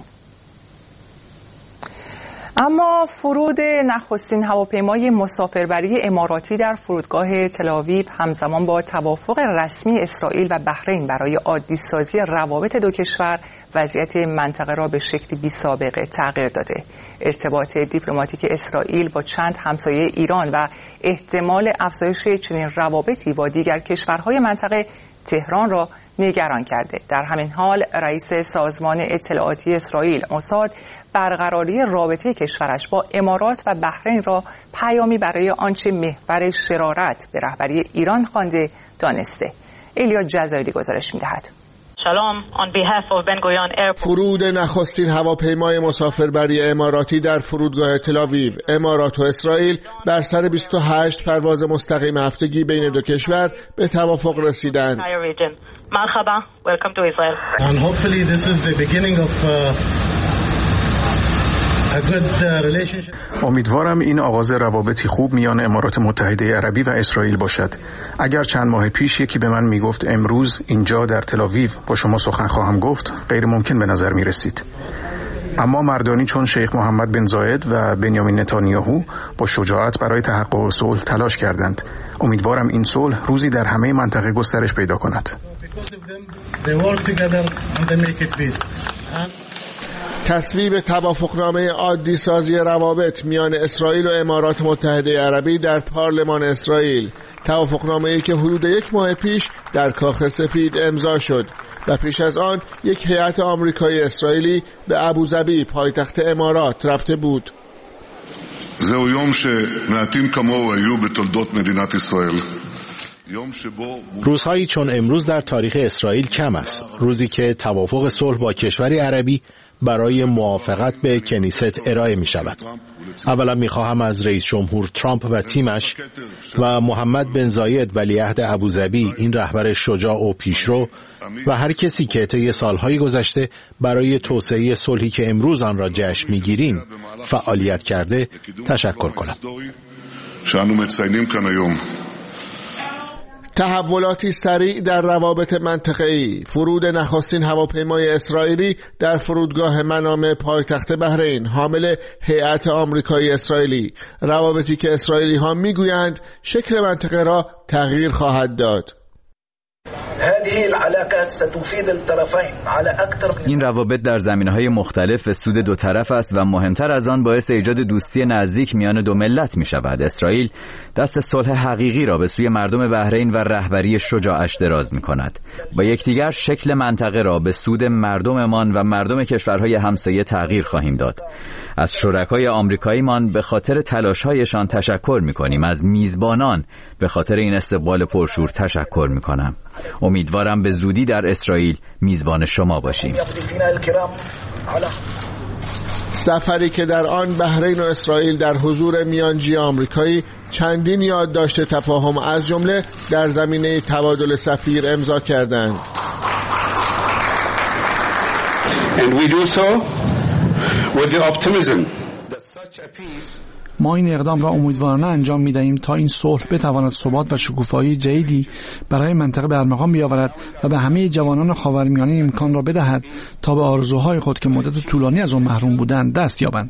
اما فرود نخستین هواپیمای مسافربری اماراتی در فرودگاه تل‌آویو همزمان با توافق رسمی اسرائیل و بحرین برای عادی‌سازی روابط دو کشور وضعیت منطقه را به شکلی بی‌سابقه تغییر داده. ارتباط دیپلماتیک اسرائیل با چند همسایه ایران و احتمال افزایش چنین روابطی با دیگر کشورهای منطقه تهران را نگران کرده. در همین حال رئیس سازمان اطلاعاتی اسرائیل موساد برقراری رابطه کشورش با امارات و بحرین را پیامی برای آنچه محور شرارت به رهبری ایران خوانده دانسته. ایلیا جزایری گزارش می‌دهد. فرود نخستین هواپیمای مسافربری اماراتی در فرودگاه تل‌آویو، امارات و اسرائیل بر سر 28 پرواز مستقیم هفتگی بین دو کشور به توافق رسیدند. مرحبا، welcome to Israel. And hopefully this is the beginning of a good relationship. امیدوارم این آغاز روابطی خوب میان امارات متحده عربی و اسرائیل باشد. اگر چند ماه پیش یکی به من میگفت امروز اینجا در تل‌آویو با شما سخن خواهم گفت، غیر ممکن به نظر می رسید. اما مردانی چون شیخ محمد بن زاید و بنیامین نتانیاهو با شجاعت برای تحقق صلح تلاش کردند. امیدوارم این صلح روزی در همه منطقه گسترش پیدا کند. تصویب توافقنامه عادی سازی روابط میان اسرائیل و امارات متحده عربی در پارلمان اسرائیل، توافقنامه‌ای که حدود یک ماه پیش در کاخ سفید امضا شد و پیش از آن یک هیئت آمریکایی اسرائیلی به ابوظبی پایتخت امارات رفته بود. זהו יום שמעטים כמוהו היו בתולדות מדינת ישראל. روزهایی چون امروز در تاریخ اسرائیل کم است. روزی که توافق صلح با کشوری عربی برای موافقت به کنیست ارائه می شود. اولا می خواهم از رئیس جمهور ترامپ و تیمش و محمد بن زاید ولیعهد ابوظبی، این رهبر شجاع و پیشرو و هر کسی که طی سالهای گذشته برای توسعه صلحی که امروز آن را جشن می گیریم فعالیت کرده تشکر کنم. تحولاتی سریع در روابط منطقه‌ای، فرود نخستین هواپیمای اسرائیلی در فرودگاه منامه پایتخت بحرین حامل هیئت آمریکایی اسرائیلی، روابطی که اسرائیلی ها میگویند شکل منطقه را تغییر خواهد داد. این روابط در زمینه‌های مختلف به سود دو طرف است و مهمتر از آن باعث ایجاد دوستی نزدیک میان دو ملت می شود. اسرائیل دست صلح حقیقی را به سوی مردم بحرین و رهبری شجاعش دراز می کند. با یکدیگر شکل منطقه را به سود مردممان و مردم کشورهای همسایه تغییر خواهیم داد. از شرکای آمریکاییمان به خاطر تلاش‌هایشان تشکر می‌کنیم. از میزبانان به خاطر این استقبال پرشور تشکر می‌کنم. امیدوارم به زودی در اسرائیل میزبان شما باشیم. سفری که در آن بحرین و اسرائیل در حضور میانجی آمریکایی چندین یادداشت تفاهم از جمله در زمینه تبادل سفیر امضا کردند. And we do so with the optimism that such a peace ما این اقدام را امیدوارانه انجام می‌دهیم تا این صلح بتواند ثبات و شکوفایی جدیدی برای منطقه به ارمغان بیاورد و به همه جوانان خاورمیانه امکان را بدهد تا به آرزوهای خود که مدت طولانی از آن محروم بودند دست یابند.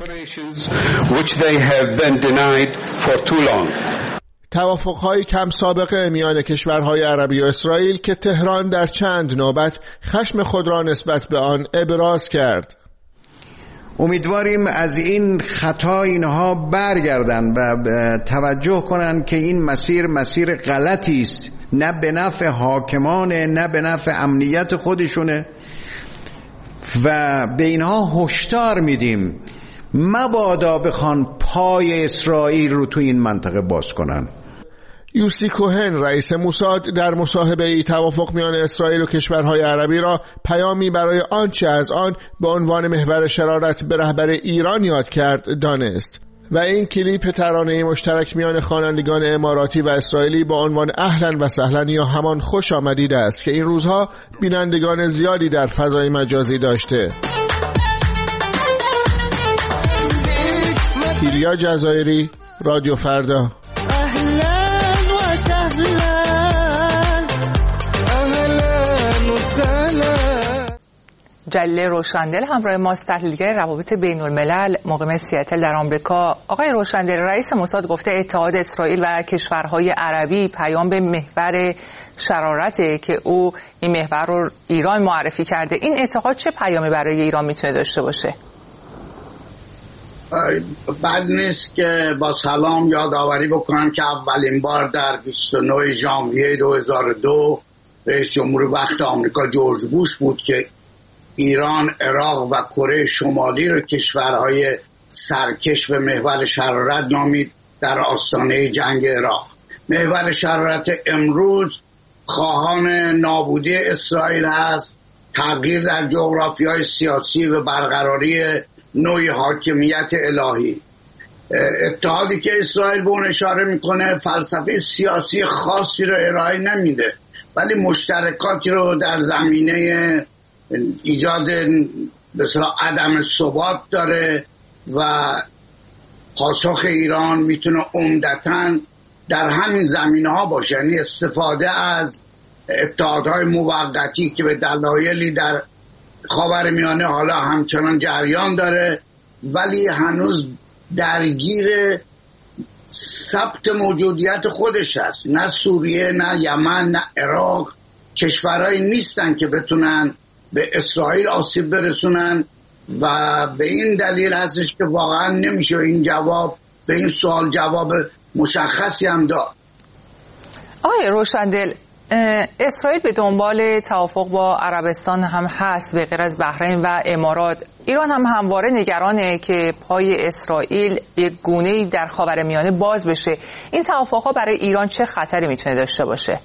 توافق‌های کم سابقه میان کشورهای عربی و اسرائیل که تهران در چند نوبت خشم خود را نسبت به آن ابراز کرد. امیدواریم از این خطا اینها برگردن و توجه کنن که این مسیر غلطی است، نه به نفع حاکمانه نه به نفع امنیت خودشونه و به اینها هشدار میدیم مبادا بخوان پای اسرائیل رو تو این منطقه باز کنن. یوسی کوهن رئیس موساد در مصاحبه‌ای توافق میان اسرائیل و کشورهای عربی را پیامی برای آنچه از آن به عنوان محور شرارت به رهبر ایران یاد کرد دانست و این کلیپ ترانه مشترک میان خوانندگان اماراتی و اسرائیلی با عنوان اهلا و سهلا یا همان خوش آمدید است که این روزها بینندگان زیادی در فضای مجازی داشته. ایلیا جزایری، رادیو فردا. جلیل روشندل همراه ماست، تحلیلگر روابط بین الملل مقیم سیاتل در آمریکا. آقای روشندل، رئیس موساد گفته اتحاد اسرائیل و کشورهای عربی پیام به محور شرارته که او این محور رو ایران معرفی کرده. این اتحاد چه پیامی برای ایران میتونه داشته باشه؟ بد نیست که با سلام یادآوری بکنم که اولین بار در 29 ژانویه 2002 رئیس جمهور وقت آمریکا جورج بوش بود که ایران، عراق و کره شمالی رو کشورهای سرکش و محور شرارت نامید در آستانه جنگ عراق. محور شرارت امروز خواهان نابودی اسرائیل هست، تغییر در جغرافیای سیاسی و برقراری نوع حاکمیت الهی. اتحادی که اسرائیل به اون اشاره میکنه فلسفه سیاسی خاصی رو ارائه نمیده، ولی مشترکاتی رو در زمینه ایجاد مثلا عدم ثبات داره و پاسخ ایران میتونه عمدتاً در همین زمینه ها باشه، یعنی استفاده از اتحادهای موقتی که به دلایلی در خاورمیانه حالا همچنان جریان داره ولی هنوز درگیر ثبت موجودیت خودش هست. نه سوریه، نه یمن، نه عراق کشورهایی نیستن که بتونن به اسرائیل آسیب برسونن و به این دلیل هستش که واقعا نمیشه این جواب به این سوال جواب مشخصی هم داد. آقای روشندل، اسرائیل به دنبال توافق با عربستان هم هست به غیر از بحرین و امارات. ایران هم همواره نگرانه که پای اسرائیل یک گونه‌ای در خاورمیانه باز بشه. این توافق‌ها برای ایران چه خطری میتونه داشته باشه؟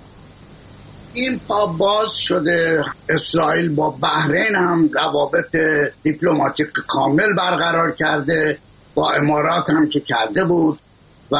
این پا باز شده. اسرائیل با بحرین هم روابط دیپلماتیک کامل برقرار کرده، با امارات هم که کرده بود و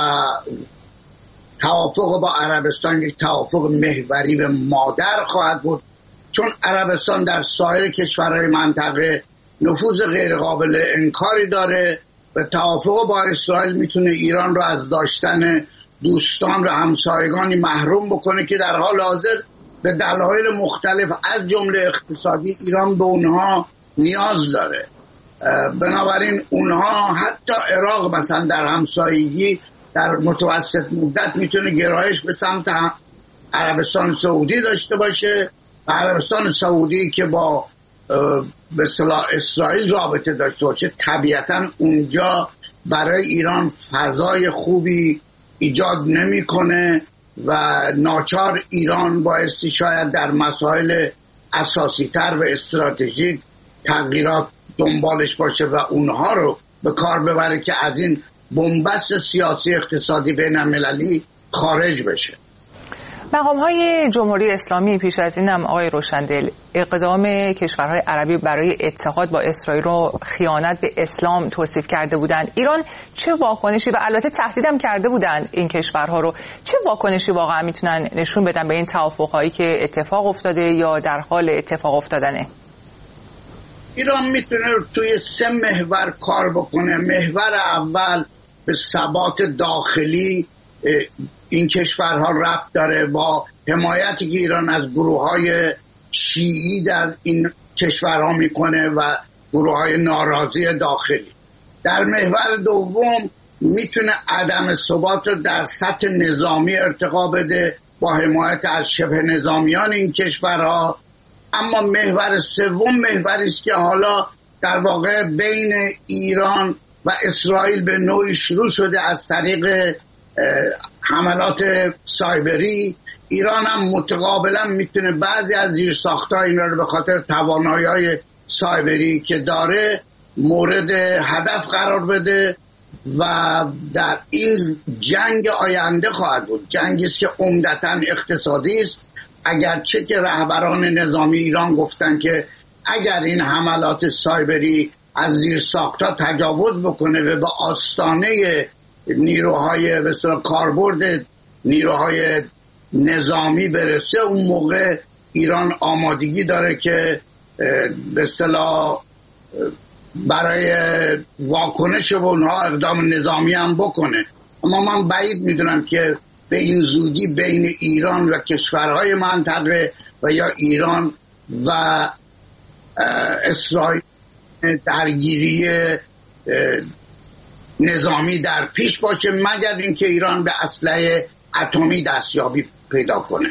توافق با عربستان یک توافق محوری و مادر خواهد بود، چون عربستان در سایر کشورهای منطقه نفوذ غیر قابل انکاری داره و توافق با اسرائیل میتونه ایران رو از داشتن دوستان و همسایگانی محروم بکنه که در حال حاضر به دلایل مختلف از جمله اقتصادی ایران به اونها نیاز داره. بنابراین اونها حتی عراق مثلا در همسایگی در متوسط مدت میتونه گرایش به سمت عربستان سعودی داشته باشه و عربستان سعودی که با به اصطلاح اسرائیل رابطه داشته باشه طبیعتا اونجا برای ایران فضای خوبی ایجاد نمیکنه و ناچار ایران بایستی شاید در مسائل اساسی تر و استراتژیک تغییرات دنبالش باشه و اونها رو به کار ببره که از این بنبست سیاسی اقتصادی بین المللی خارج بشه. مقام‌های جمهوری اسلامی پیش از این هم آقای روشندل اقدام کشورهای عربی برای اتحاد با اسرائیل رو خیانت به اسلام توصیف کرده بودند. ایران چه واکنشی و البته تهدیدم کرده بودند این کشورها رو، چه واکنشی واقعا میتونن نشون بدن به این توافق‌هایی که اتفاق افتاده یا در حال اتفاق افتادنه؟ ایران میتونه توی 3 محور کار بکنه. محور اول به ثبات داخلی این کشورها ربط داره با حمایتی که ایران از گروه‌های شیعی در این کشورها میکنه و گروه‌های ناراضی داخلی. در محور دوم میتونه عدم ثبات رو در سطح نظامی ارتقا بده با حمایت از شبه نظامیان این کشورها. اما محور سوم محوری است که حالا در واقع بین ایران و اسرائیل به نوعی شروع شده از طریق حملات سایبری. ایران هم متقابلا میتونه بعضی از زیرساخت‌های اینا رو به خاطر توانایی‌های سایبری که داره مورد هدف قرار بده و در این جنگ آینده خواهد بود، جنگی است که عمدتاً اقتصادی است. اگرچه که رهبران نظامی ایران گفتن که اگر این حملات سایبری از زیر ساخت‌ها تجاوز بکنه و به آستانه نیروهای به اصطلاح کاربرد نیروهای نظامی برسه، اون موقع ایران آمادگی داره که به اصطلاح برای واکنش به اونها اقدام نظامی هم بکنه. اما من بعید میدونم که به این زودی بین ایران و کشورهای منطقه و یا ایران و اسرائیل درگیری نظامی در پیش باشه، مگر اینکه ایران به اسلحه اتمی دستیابی پیدا کنه.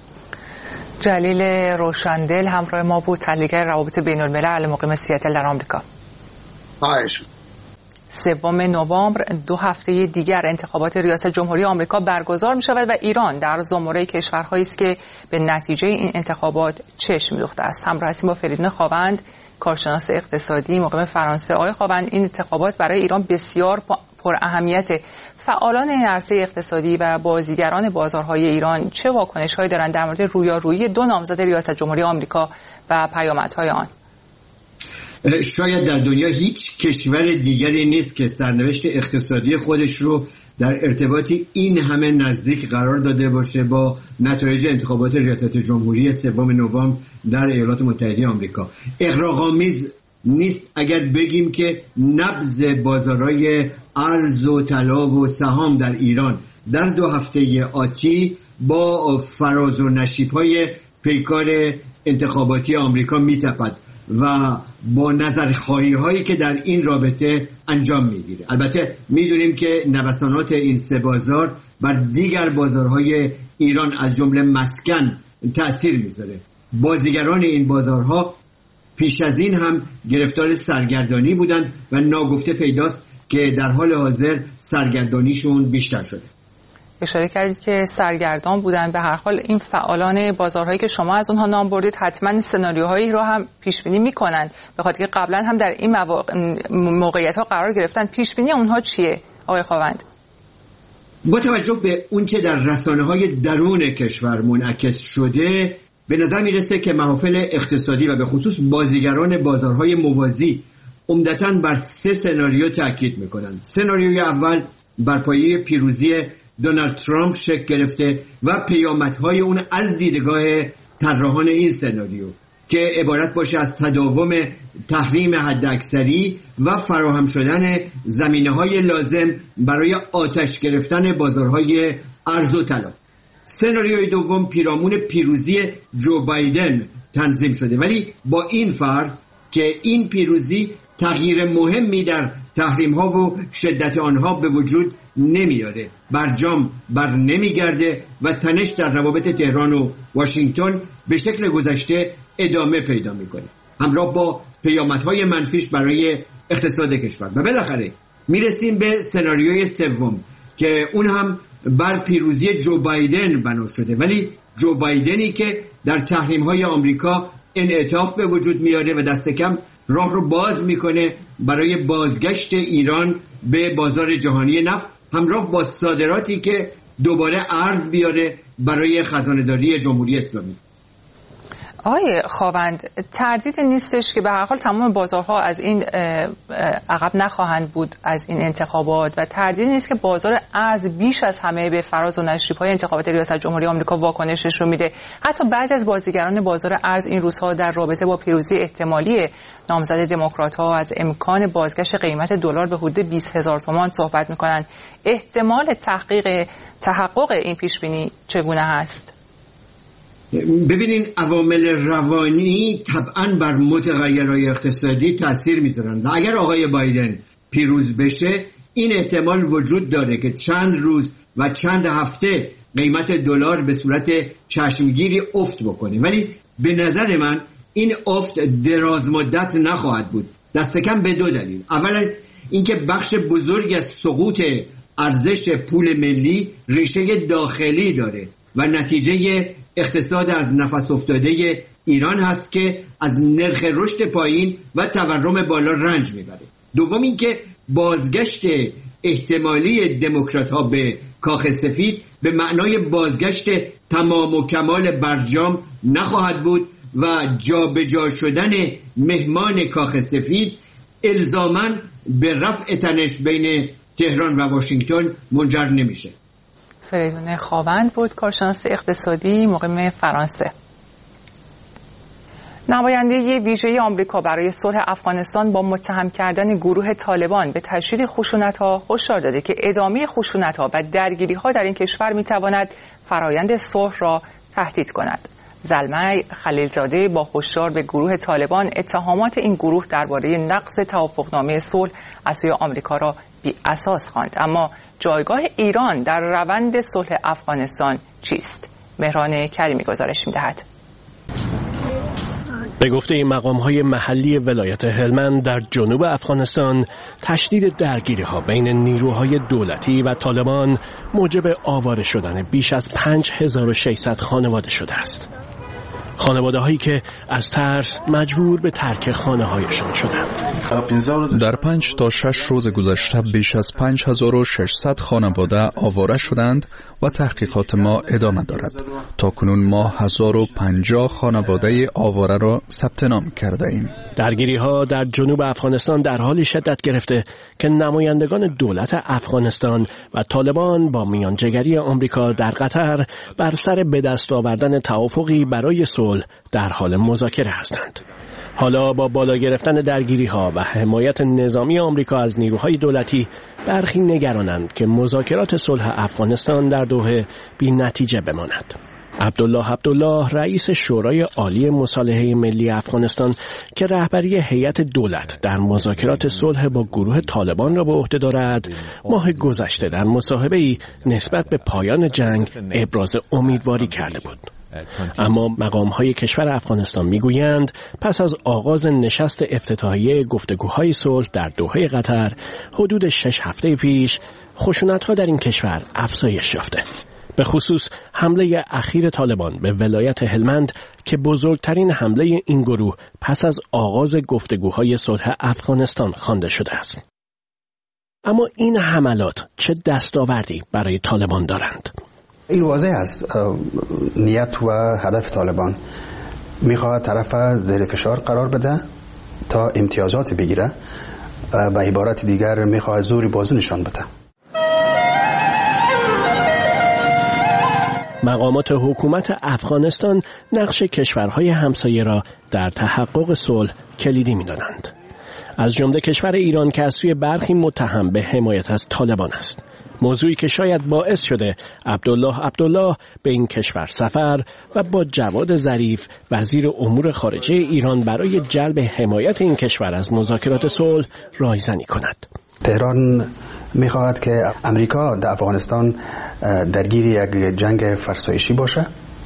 جلیل روشندل همراه ما بود، تحلیلگر روابط بین الملل مقیم سیاتل در آمریکا. خواهش. 3 نوامبر 2 هفته دیگر انتخابات ریاست جمهوری آمریکا برگزار می شود و ایران در زمره کشورهایی است که به نتیجه این انتخابات چشم دوخته است. همراه هستیم با فریدون خاوند، کارشناس اقتصادی مقیم فرانسه. آقای خاوند، این انتخابات برای ایران بسیار پر اهمیت. فعالان عرصه اقتصادی و بازیگران بازارهای ایران چه واکنش‌هایی دارند در مورد رویارویی 2 نامزد ریاست جمهوری آمریکا و پیامدهای آن؟ شاید در دنیا هیچ کشور دیگری نیست که سرنوشت اقتصادی خودش رو در ارتباطی این همه نزدیک قرار داده باشه با نتایج انتخابات ریاست جمهوری 3 نوامبر در ایالات متحده آمریکا. اغراق‌آمیز نیست اگر بگیم که نبض بازارهای ارز و طلا و سهام در ایران در 2 هفته آتی با فراز و نشیب‌های پیکار انتخاباتی آمریکا می‌تپد و با نظرخواهی هایی که در این رابطه انجام میگیره. البته میدونیم که نوسانات این 3 بازار بر دیگر بازارهای ایران از جمله مسکن تأثیر میذاره. بازیگران این بازارها پیش از این هم گرفتار سرگردانی بودند و ناگفته پیداست که در حال حاضر سرگردانیشون بیشتر شده. اشاره کردید که سرگردان بودن. به هر حال این فعالان بازارهایی که شما از اونها نام بردید حتما سناریوهایی رو هم پیش بینی میکنن، به خاطر که قبلا هم در این موقعیت ها قرار گرفتن. پیش بینی اونها چیه آقای خاوند؟ با توجه به اون چه در رسانه‌های درون کشور منعکس شده، به نظر میرسه که محافل اقتصادی و به خصوص بازیگران بازارهای موازی عمدتاً بر 3 سناریو تاکید میکنن. سناریوی اول بر پایه پیروزی دونالد ترامپ شکل گرفته و پیامدهای اون از دیدگاه طراحان این سناریو که عبارت باشه از تداوم تحریم حداکثری و فراهم شدن زمینه‌های لازم برای آتش گرفتن بازارهای ارز و طلا. سناریوی دوم پیرامون پیروزی جو بایدن تنظیم شده، ولی با این فرض که این پیروزی تغییر مهمی در تحریم‌ها و شدت آنها به وجود نمیاره، برجام بر نمیگرده و تنش در روابط تهران و واشنگتن به شکل گذشته ادامه پیدا میکنه، همراه با پیامدهای منفیش برای اقتصاد کشور. و بالاخره میرسیم به سناریوی 3 که اون هم بر پیروزی جو بایدن بنا شده، ولی جو بایدنی که در تحریم‌های آمریکا انعطاف به وجود میاره و دست کم راه رو باز میکنه برای بازگشت ایران به بازار جهانی نفت، همراه با صادراتی که دوباره ارز بیاره برای خزانه‌داری جمهوری اسلامی. آقای خاوند، تردید نیستش که به هر حال تمام بازارها از این عقب نخواهند بود از این انتخابات و تردید نیست که بازار ارز بیش از همه به فراز و نشیب‌های انتخابات ریاست جمهوری آمریکا واکنشش رو میده. حتی بعضی از بازیگران بازار ارز این روزها در رابطه با پیروزی احتمالی نامزد دموکرات‌ها از امکان بازگشت قیمت دلار به حدود 20,000 تومان صحبت می‌کنند. احتمال تحقق این پیش‌بینی چگونه هست؟ ببینین، عوامل روانی طبعاً بر متغیرهای اقتصادی تأثیر میذارن و اگر آقای بایدن پیروز بشه این احتمال وجود داره که چند روز و چند هفته قیمت دلار به صورت چشمگیری افت بکنه، ولی به نظر من این افت دراز مدت نخواهد بود، دست کم به 2 دلیل. اولا اینکه بخش بزرگ از سقوط ارزش پول ملی ریشه داخلی داره و نتیجه اقتصاد از نفس افتاده ایران هست که از نرخ رشد پایین و تورم بالا رنج میبره. دوم اینکه بازگشت احتمالی دموکرات‌ها به کاخ سفید به معنای بازگشت تمام و کمال برجام نخواهد بود و جابجا شدن مهمان کاخ سفید الزاماً به رفع تنش بین تهران و واشنگتن منجر نمیشه. فریدون خاوند بود، کارشناس اقتصادی مقیم فرانسه. نماینده ویژه آمریکا برای صلح افغانستان با متهم کردن گروه طالبان به تشدید خشونت‌ها هشدار داده که ادامه خشونت‌ها و درگیری‌ها در این کشور می‌تواند فرایند صلح را تهدید کند. زلمه خلیلزاده با هشدار به گروه طالبان اتهامات این گروه درباره نقض توافقنامه صلح از سوی آمریکا را بی اساس خواند. اما جایگاه ایران در روند صلح افغانستان چیست؟ مهران کریمی گزارش می‌دهد. به گفته این مقام‌های محلی ولایت هلمند در جنوب افغانستان، تشدید درگیری‌ها بین نیروهای دولتی و طالبان موجب آواره شدن بیش از 5600 خانواده شده است. خانواده‌هایی که از ترس مجبور به ترک خانه‌هایشان شدند. در 5 تا 6 روز گذشته بیش از 5600 خانواده آواره شدند و تحقیقات ما ادامه دارد. تاکنون ما 1050 خانواده آواره را ثبت نام کرده ایم. درگیری‌ها در جنوب افغانستان در حالی شدت گرفته که نمایندگان دولت افغانستان و طالبان با میانجیگری آمریکا در قطر بر سر به دست آوردن توافقی برای صلح در حال مذاکره هستند. حالا با بالا گرفتن درگیری‌ها و حمایت نظامی آمریکا از نیروهای دولتی، برخی نگرانند که مذاکرات صلح افغانستان در دوحه بی نتیجه بماند. عبدالله رئیس شورای عالی مصالحه ملی افغانستان که رهبری هیئت دولت در مذاکرات صلح با گروه طالبان را به عهده دارد، ماه گذشته در مصاحبه‌ای نسبت به پایان جنگ ابراز امیدواری کرده بود. اما مقام‌های کشور افغانستان می‌گویند پس از آغاز نشست افتتاحیه گفتگوهای صلح در دوحه قطر حدود 6 هفته پیش، خشونت‌ها در این کشور افزایش یافته. به خصوص حمله اخیر طالبان به ولایت هلمند که بزرگترین حمله این گروه پس از آغاز گفتگوهای صلح افغانستان خوانده شده است. اما این حملات چه دستاوردی برای طالبان دارند؟ این واضح است. نیت و هدف طالبان میخواد طرف زیر فشار قرار بده تا امتیازات بگیره و عبارت دیگر میخواد زوری بازو نشان بده. مقامات حکومت افغانستان نقش کشورهای همسایه را در تحقق صلح کلیدی می‌دانند. از جمله کشور ایران که از سوی برخی متهم به حمایت از طالبان است. موضوعی که شاید باعث شده عبدالله به این کشور سفر و با جواد ظریف وزیر امور خارجه ایران برای جلب حمایت این کشور از مذاکرات صلح رایزنی کند. تهران میخواهد که امریکا در افغانستان درگیر یک جنگ فرسایشی باشه.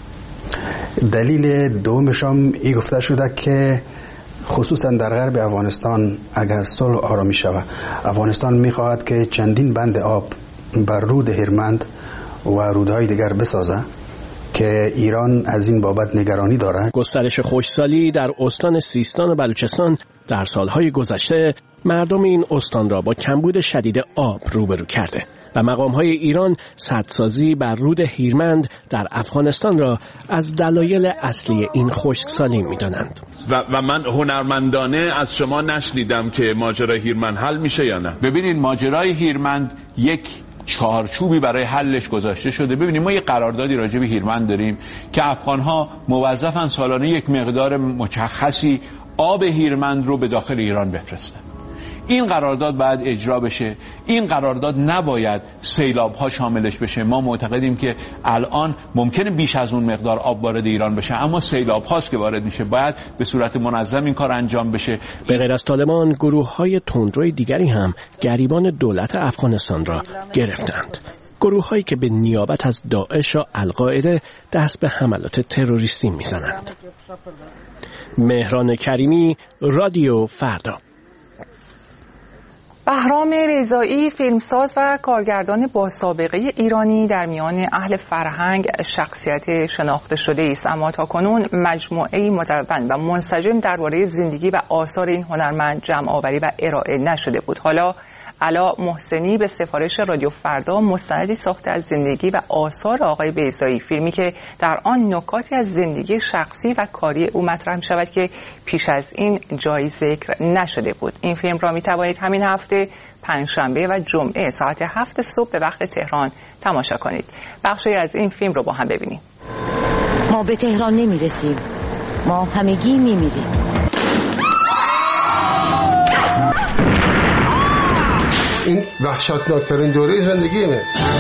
دلیل دومش هم این گفته شده که خصوصا در غرب افغانستان اگر صلح آرامی شود، افغانستان میخواهد که چندین بند آب بر رود هرمند و رودهای دیگر بسازه که ایران از این بابت نگرانی دارد. گسترش خشکسالی در استان سیستان و بلوچستان در سالهای گذشته مردم این استان را با کمبود شدید آب روبرو کرده و مقام‌های ایران سدسازی بر رود هیرمند در افغانستان را از دلایل اصلی این خشکسالی می‌دانند. و من هنرمندانه از شما نشنیدم که ماجرای هیرمند حل میشه یا نه. ببینید ماجرای هیرمند یک چارچوبی برای حلش گذاشته شده. ببینید ما یه قراردادی راجع به هیرمند داریم که افغان‌ها موظفن سالانه یک مقدار مشخصی آب هیرمند رو به داخل ایران بفرستن. این قرارداد باید اجرا بشه. این قرارداد نباید سیلاب‌ها شاملش بشه. ما معتقدیم که الان ممکنه بیش از اون مقدار آب وارد ایران بشه، اما سیلاب‌هاست که وارد میشه. باید به صورت منظم این کار انجام بشه. به غیر از طالبان، گروه‌های تندروی دیگری هم گریبان دولت افغانستان را گرفتند. گروه‌هایی که به نیابت از داعش و القاعده دست به حملات تروریستی میزنند. مهران کریمی، رادیو فردا. بهرام بیضایی، فیلمساز و کارگردان با سابقه ایرانی، در میان اهل فرهنگ شخصیت شناخته شده است، اما تاکنون مجموعه‌ای مدون و منسجم درباره زندگی و آثار این هنرمند جمع آوری و ارائه نشده بود. حالا علا محسنی به سفارش رادیو فردا مستندی ساخته از زندگی و آثار آقای بیضایی، فیلمی که در آن نکاتی از زندگی شخصی و کاری او مطرح می‌شود که پیش از این جایی ذکر نشده بود. این فیلم را می‌توانید همین هفته پنجشنبه و جمعه ساعت 7 صبح به وقت تهران تماشا کنید. بخشی از این فیلم رو با هم ببینیم. ما به تهران نمی‌رسیم، ما همگی می‌میریم. این وحشتناکترین دوره زندگیمه.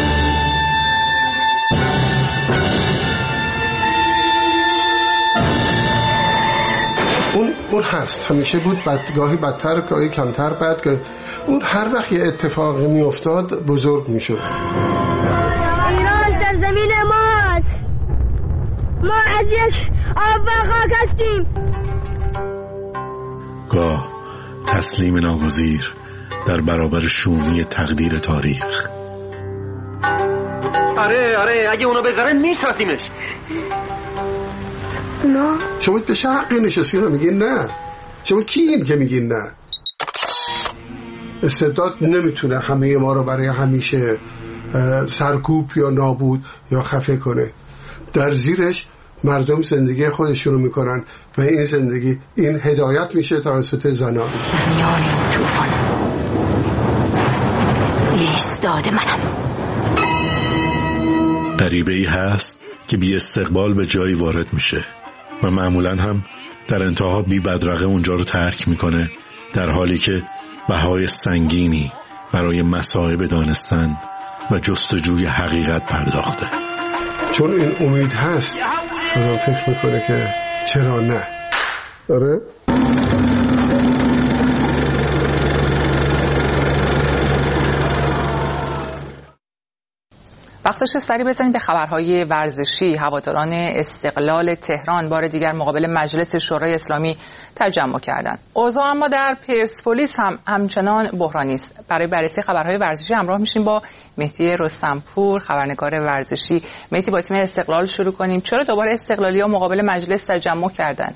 اون هست، همیشه بود، گاهی بدتر، گاهی کمتر بد، که اون هر وقت یه اتفاقی میافتاد بزرگ میشد. ایران سرزمین ماست، ما از یک آب و خاک هستیم. گاه تسلیم ناگزیر در برابر شومی تقدیر تاریخ. آره اگه اونو بذاره میسازیمش. نه شما به شرقی نشستی رو میگین نه. شما کیین که میگین نه؟ استبداد نمیتونه همه ما رو برای همیشه سرکوب یا نابود یا خفه کنه. در زیرش مردم زندگی خودشونو میکنن و این زندگی، این هدایت میشه توسط زنان. در میان این طوفان ایستاده منم. غریبه‌ای هست که بی استقبال به جایی وارد میشه و معمولاً هم در انتها بی بدرقه اونجا رو ترک میکنه، در حالی که بهای سنگینی برای مصائب دانستن و جستجوی حقیقت پرداخته. چون این امید هست آدم فکر میکنه که چرا نه. آره؟ وقتش سری بزنیم به خبرهای ورزشی. هواداران استقلال تهران بار دیگر مقابل مجلس شورای اسلامی تجمع کردند. اوضاع اما در پرسپولیس هم همچنان بحرانی است. برای بررسی خبرهای ورزشی همراه میشیم با مهدی رستمپور، خبرنگار ورزشی. مهدی، با تیم استقلال شروع کنیم. چرا دوباره استقلالی‌ها مقابل مجلس تجمع کردند؟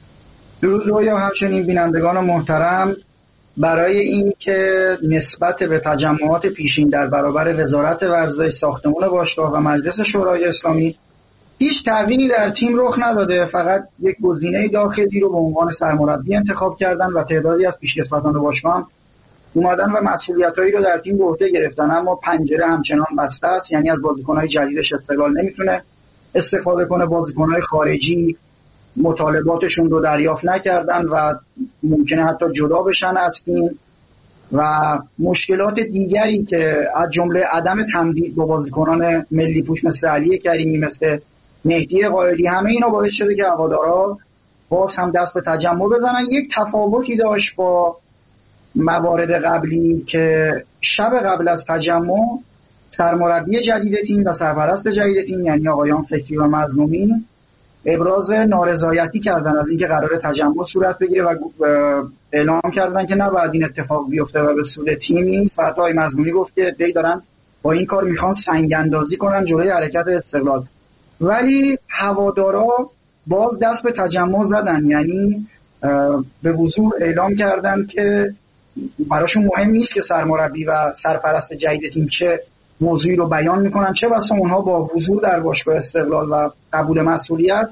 درود رویا همچنین بینندگان محترم. برای این که نسبت به تجمعات پیشین در برابر وزارت ورزش، ساختمان باشگاه و مجلس شورای اسلامی هیچ تغییری در تیم رخ نداده، فقط یک گزینه داخلی رو به عنوان سرمربی انتخاب کردن و تعدادی از پیشکسوتان باشگاه هم اومدن و مسئولیتایی رو در تیم به عهده گرفتن، اما پنجره همچنان بسته است. یعنی از بازیکن‌های جدیدش استقلال نمیتونه استفاده کنه، بازیکن‌های خارجی مطالباتشون رو دریافت نکردن و ممکنه حتی جدا بشن از تیم، و مشکلات دیگری که از جمله عدم تمدید با بازیکنان ملی پوش مثل علی کریمی، مثل مهدی قائلی، همه اینا باعث شده که هوادارا باز هم دست به تجمع بزنن. یک تفاوتی داشت با موارد قبلی که شب قبل از تجمع سرمربی جدید تیم و سرپرست جدید تیم یعنی آقایان فکری و مظلومی ابراز نارضایتی کردن از اینکه قرار تجمع صورت بگیره و اعلام کردن که نباید این اتفاق بیفته و به سود تیم نیست. و حتی آقای مظلومی گفت که دارن با این کار میخوان سنگ اندازی کنن جلوی حرکت استقلال. ولی هوادارا باز دست به تجمع زدن، یعنی به وضوح اعلام کردن که براشون مهم نیست که سرمربی و سرپرست جدید تیم چه موضوعی رو بیان میکنن، چه بسا اونها با حضور در باشگاه استقلال و قبول مسئولیت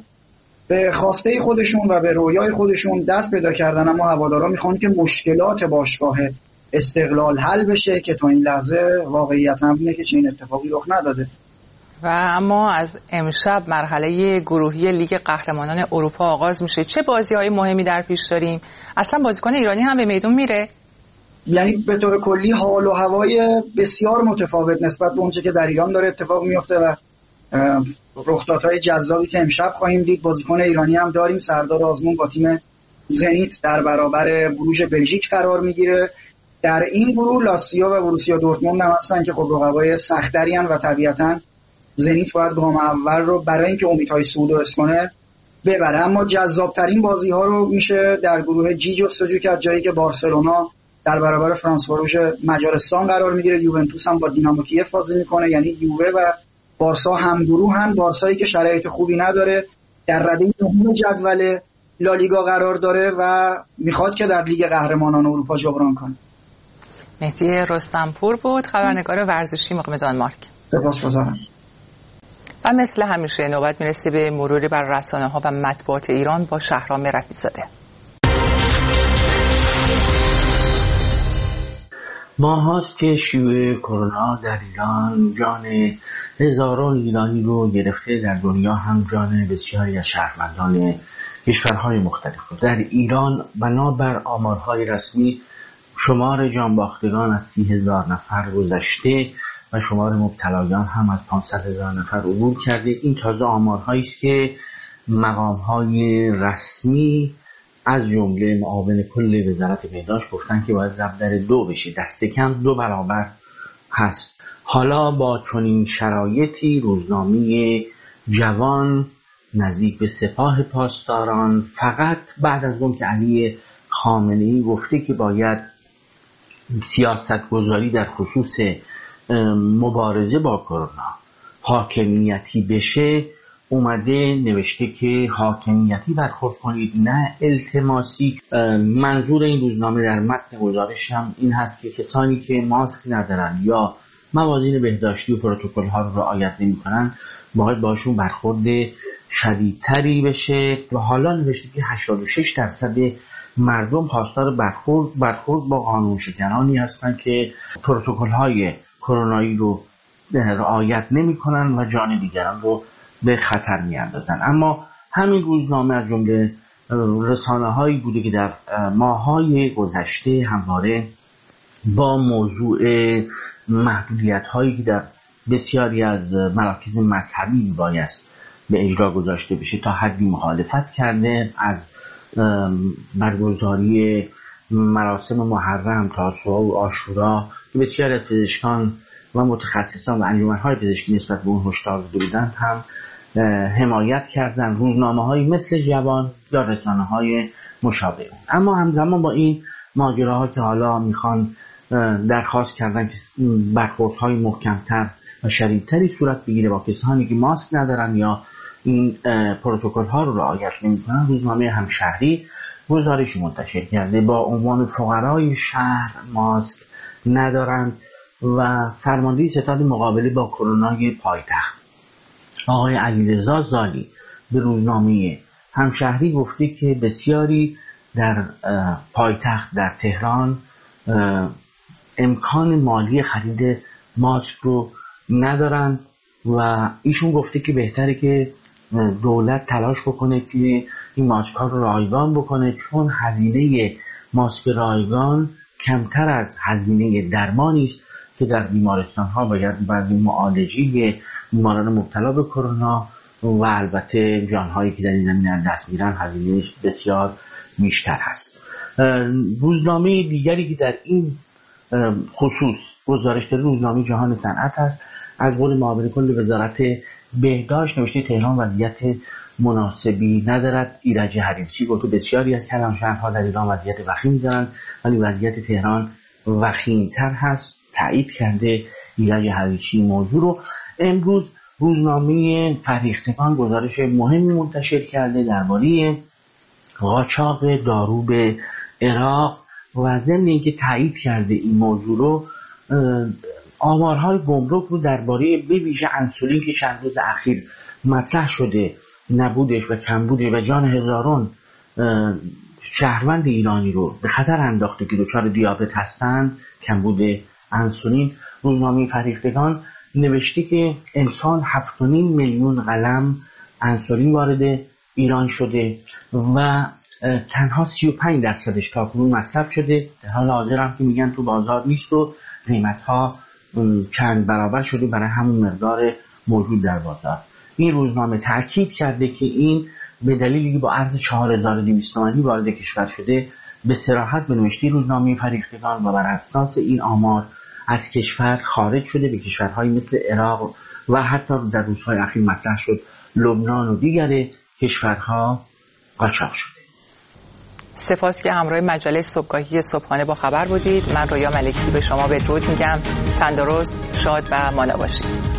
به خواسته خودشون و به رویای خودشون دست پیدا کردن. اما هوادارا میخوان که مشکلات باشگاه استقلال حل بشه که تا این لحظه واقعیت هم اینه که چنین اتفاقی رخ نداده. و اما از امشب مرحله گروهی لیگ قهرمانان اروپا آغاز میشه. چه بازی‌های مهمی در پیش داریم؟ اصلا بازیکن ایرانی هم به میدون میره؟ یعنی به طور کلی حال و هوای بسیار متفاوت نسبت به اونچه که در ایران داره اتفاق میفته و رخدادهای جذابی که امشب خواهیم دید. بازیکن ایرانی هم داریم. سردار آزمون با تیم زنیت در برابر بروژ بلژیک قرار میگیره. در این گروه لاتزیو و بروسیا دورتموند هم هستن که خب رقبای سخت‌تری ان و طبیعتاً زنیت باید گام اول رو برای اینکه امیدهای صعود و اسکنه ببره. اما جذابترین بازی‌ها رو میشه در گروه جی جستجو کرد، جایی که بارسلونا در برابر فرانسفروژ مجارستان قرار میگیره. یوونتوس هم با دینامو کیف بازی میکنه، یعنی یووه و بارسا هم گروهن. بارسایی که شرایط خوبی نداره در رده نهم جدول لالیگا قرار داره و میخواد که در لیگ قهرمانان اروپا جبران کنه. مهدی رستمپور بود، خبرنگار ورزشی مقیم دانمارک. سپاسگزارم. و مثل همیشه نوبت میرسه به مروری بر رسانه‌ها و مطبوعات ایران با شهرام رفیع‌زاده. ماهاست که شیوع کرونا در ایران جان هزاران ایرانی رو گرفته، در دنیا هم جان بسیاری از شهروندان کشورهای مختلف رو. در ایران بنابر آمارهای رسمی شمار جانباختگان از 30,000 نفر گذشته و شمار مبتلایان هم از 500,000 نفر عبور کرده. این تازه آمارهایی است که مقامهای رسمی از جمله معاون کل وزارت بهداشت گفتن که باید ضرب در 2 بشه، دست کم 2 برابر هست. حالا با چنین شرایطی روزنامه جوان نزدیک به سپاه پاسداران فقط بعد از اون که علی خامنه‌ای گفته که باید سیاست گذاری در خصوص مبارزه با کرونا حاکمیتی بشه، اومده نوشته که حاکمیتی برخورد کنید نه التماسی. منظور این روزنامه در متن گزارش هم این هست که کسانی که ماسک ندارن یا موازین بهداشتی و پروتکل ها رو رعایت نمی‌کنن باید باشون برخورد شدیدتری بشه. و حالا نوشته که 86% مردم خواستار برخورد با قانونشکنانی هستند که پروتکل های کرونایی رو رعایت نمی‌کنن و جان دیگران رو به خطر می‌اندازن. اما همین روزنامه از جمله رسانه‌هایی بوده که در ماه‌های گذشته همواره با موضوع محدودیت‌هایی که در بسیاری از مراکز مذهبی بایست به اجرا گذاشته بشه تا حدی مخالفت کرده، از برگزاری مراسم محرم، تاسوعا و عاشورا که بسیاری از پزشکان و متخصصان و انجمن‌های پزشکی نسبت به اون هشدار داده بودند هم حمایت کردن. روزنامه‌هایی مثل جوان یا رسانه‌های مشابه. اما همزمان با این ماجراها که حالا میخوان درخواست کردن که برخوردهای محکمتر و شدیدتری صورت بگیره با کسانی که ماسک ندارن یا این پروتکل ها رو رعایت نمی‌کنن، روزنامه همشهری گزارشی منتشر کرده با عنوان فقرای شهر ماسک ندارند و فرمانده ستاد مقابله با کرونای پایتخت آقای علیرضا زالی به روزنامه همشهری گفته که بسیاری در پایتخت در تهران امکان مالی خرید ماسک رو ندارند و ایشون گفته که بهتره که دولت تلاش بکنه که این ماسک ها رو رایگان بکنه، چون هزینه ماسک رایگان کمتر از هزینه درمانی است که در بیمارستان ها باید برای معالجه بیماران مبتلا به کرونا و البته جانهایی که در این زمینه دست میرن هزینه بسیار بیشتر هست. روزنامه دیگری که در این خصوص گزارش داره روزنامه جهان صنعت هست. از قول معاون کل وزارت بهداشت نوشته تهران وضعیت مناسبی ندارد. ایرج حریفچی گفته بسیاری از کلانشهرها در ایران وضعیت وخیم دارند ولی وضعیت تهران وخیمتر هست. تایید کرده ایرج حریفچی موضوع رو. امروز روزنامه فرهیختگان گزارش مهمی منتشر کرده درباره قاچاق دارو به عراق و ضمن اینکه تایید کرده این موضوع رو آمارهای گمرک رو درباره به ویژه انسولین که چند روز اخیر مطرح شده نبودش و کمبودش و جان هزاران شهروند ایرانی رو به خطر انداخته که دچار دیابت هستند، کمبود انسولین. روزنامه فرهیختگان نوشته که امسال 7.5 میلیون قلم انسولین وارد ایران شده و تنها 35% تاکنون مصرف شده. در حال حاضر هم که میگن تو بازار نیست و قیمت‌ها چند برابر شده برای همون مقدار موجود در بازار. این روزنامه تاکید کرده که این به دلیلی که با عرض 4200 تومانی وارد کشور شده به صراحت به نوشته روزنامه فرهیختگان و بر اساس این آمار از کشور خارج شده، به کشورهایی مثل عراق و حتی در روزهای اخیر مطرح شد لبنان و دیگر کشورها قاچاق شده. سپاس که همراه مجله صبحگاهی صبحانه با خبر بودید. من رویا ملکی به شما بدرود میگم. تندرست، شاد و مانا باشید.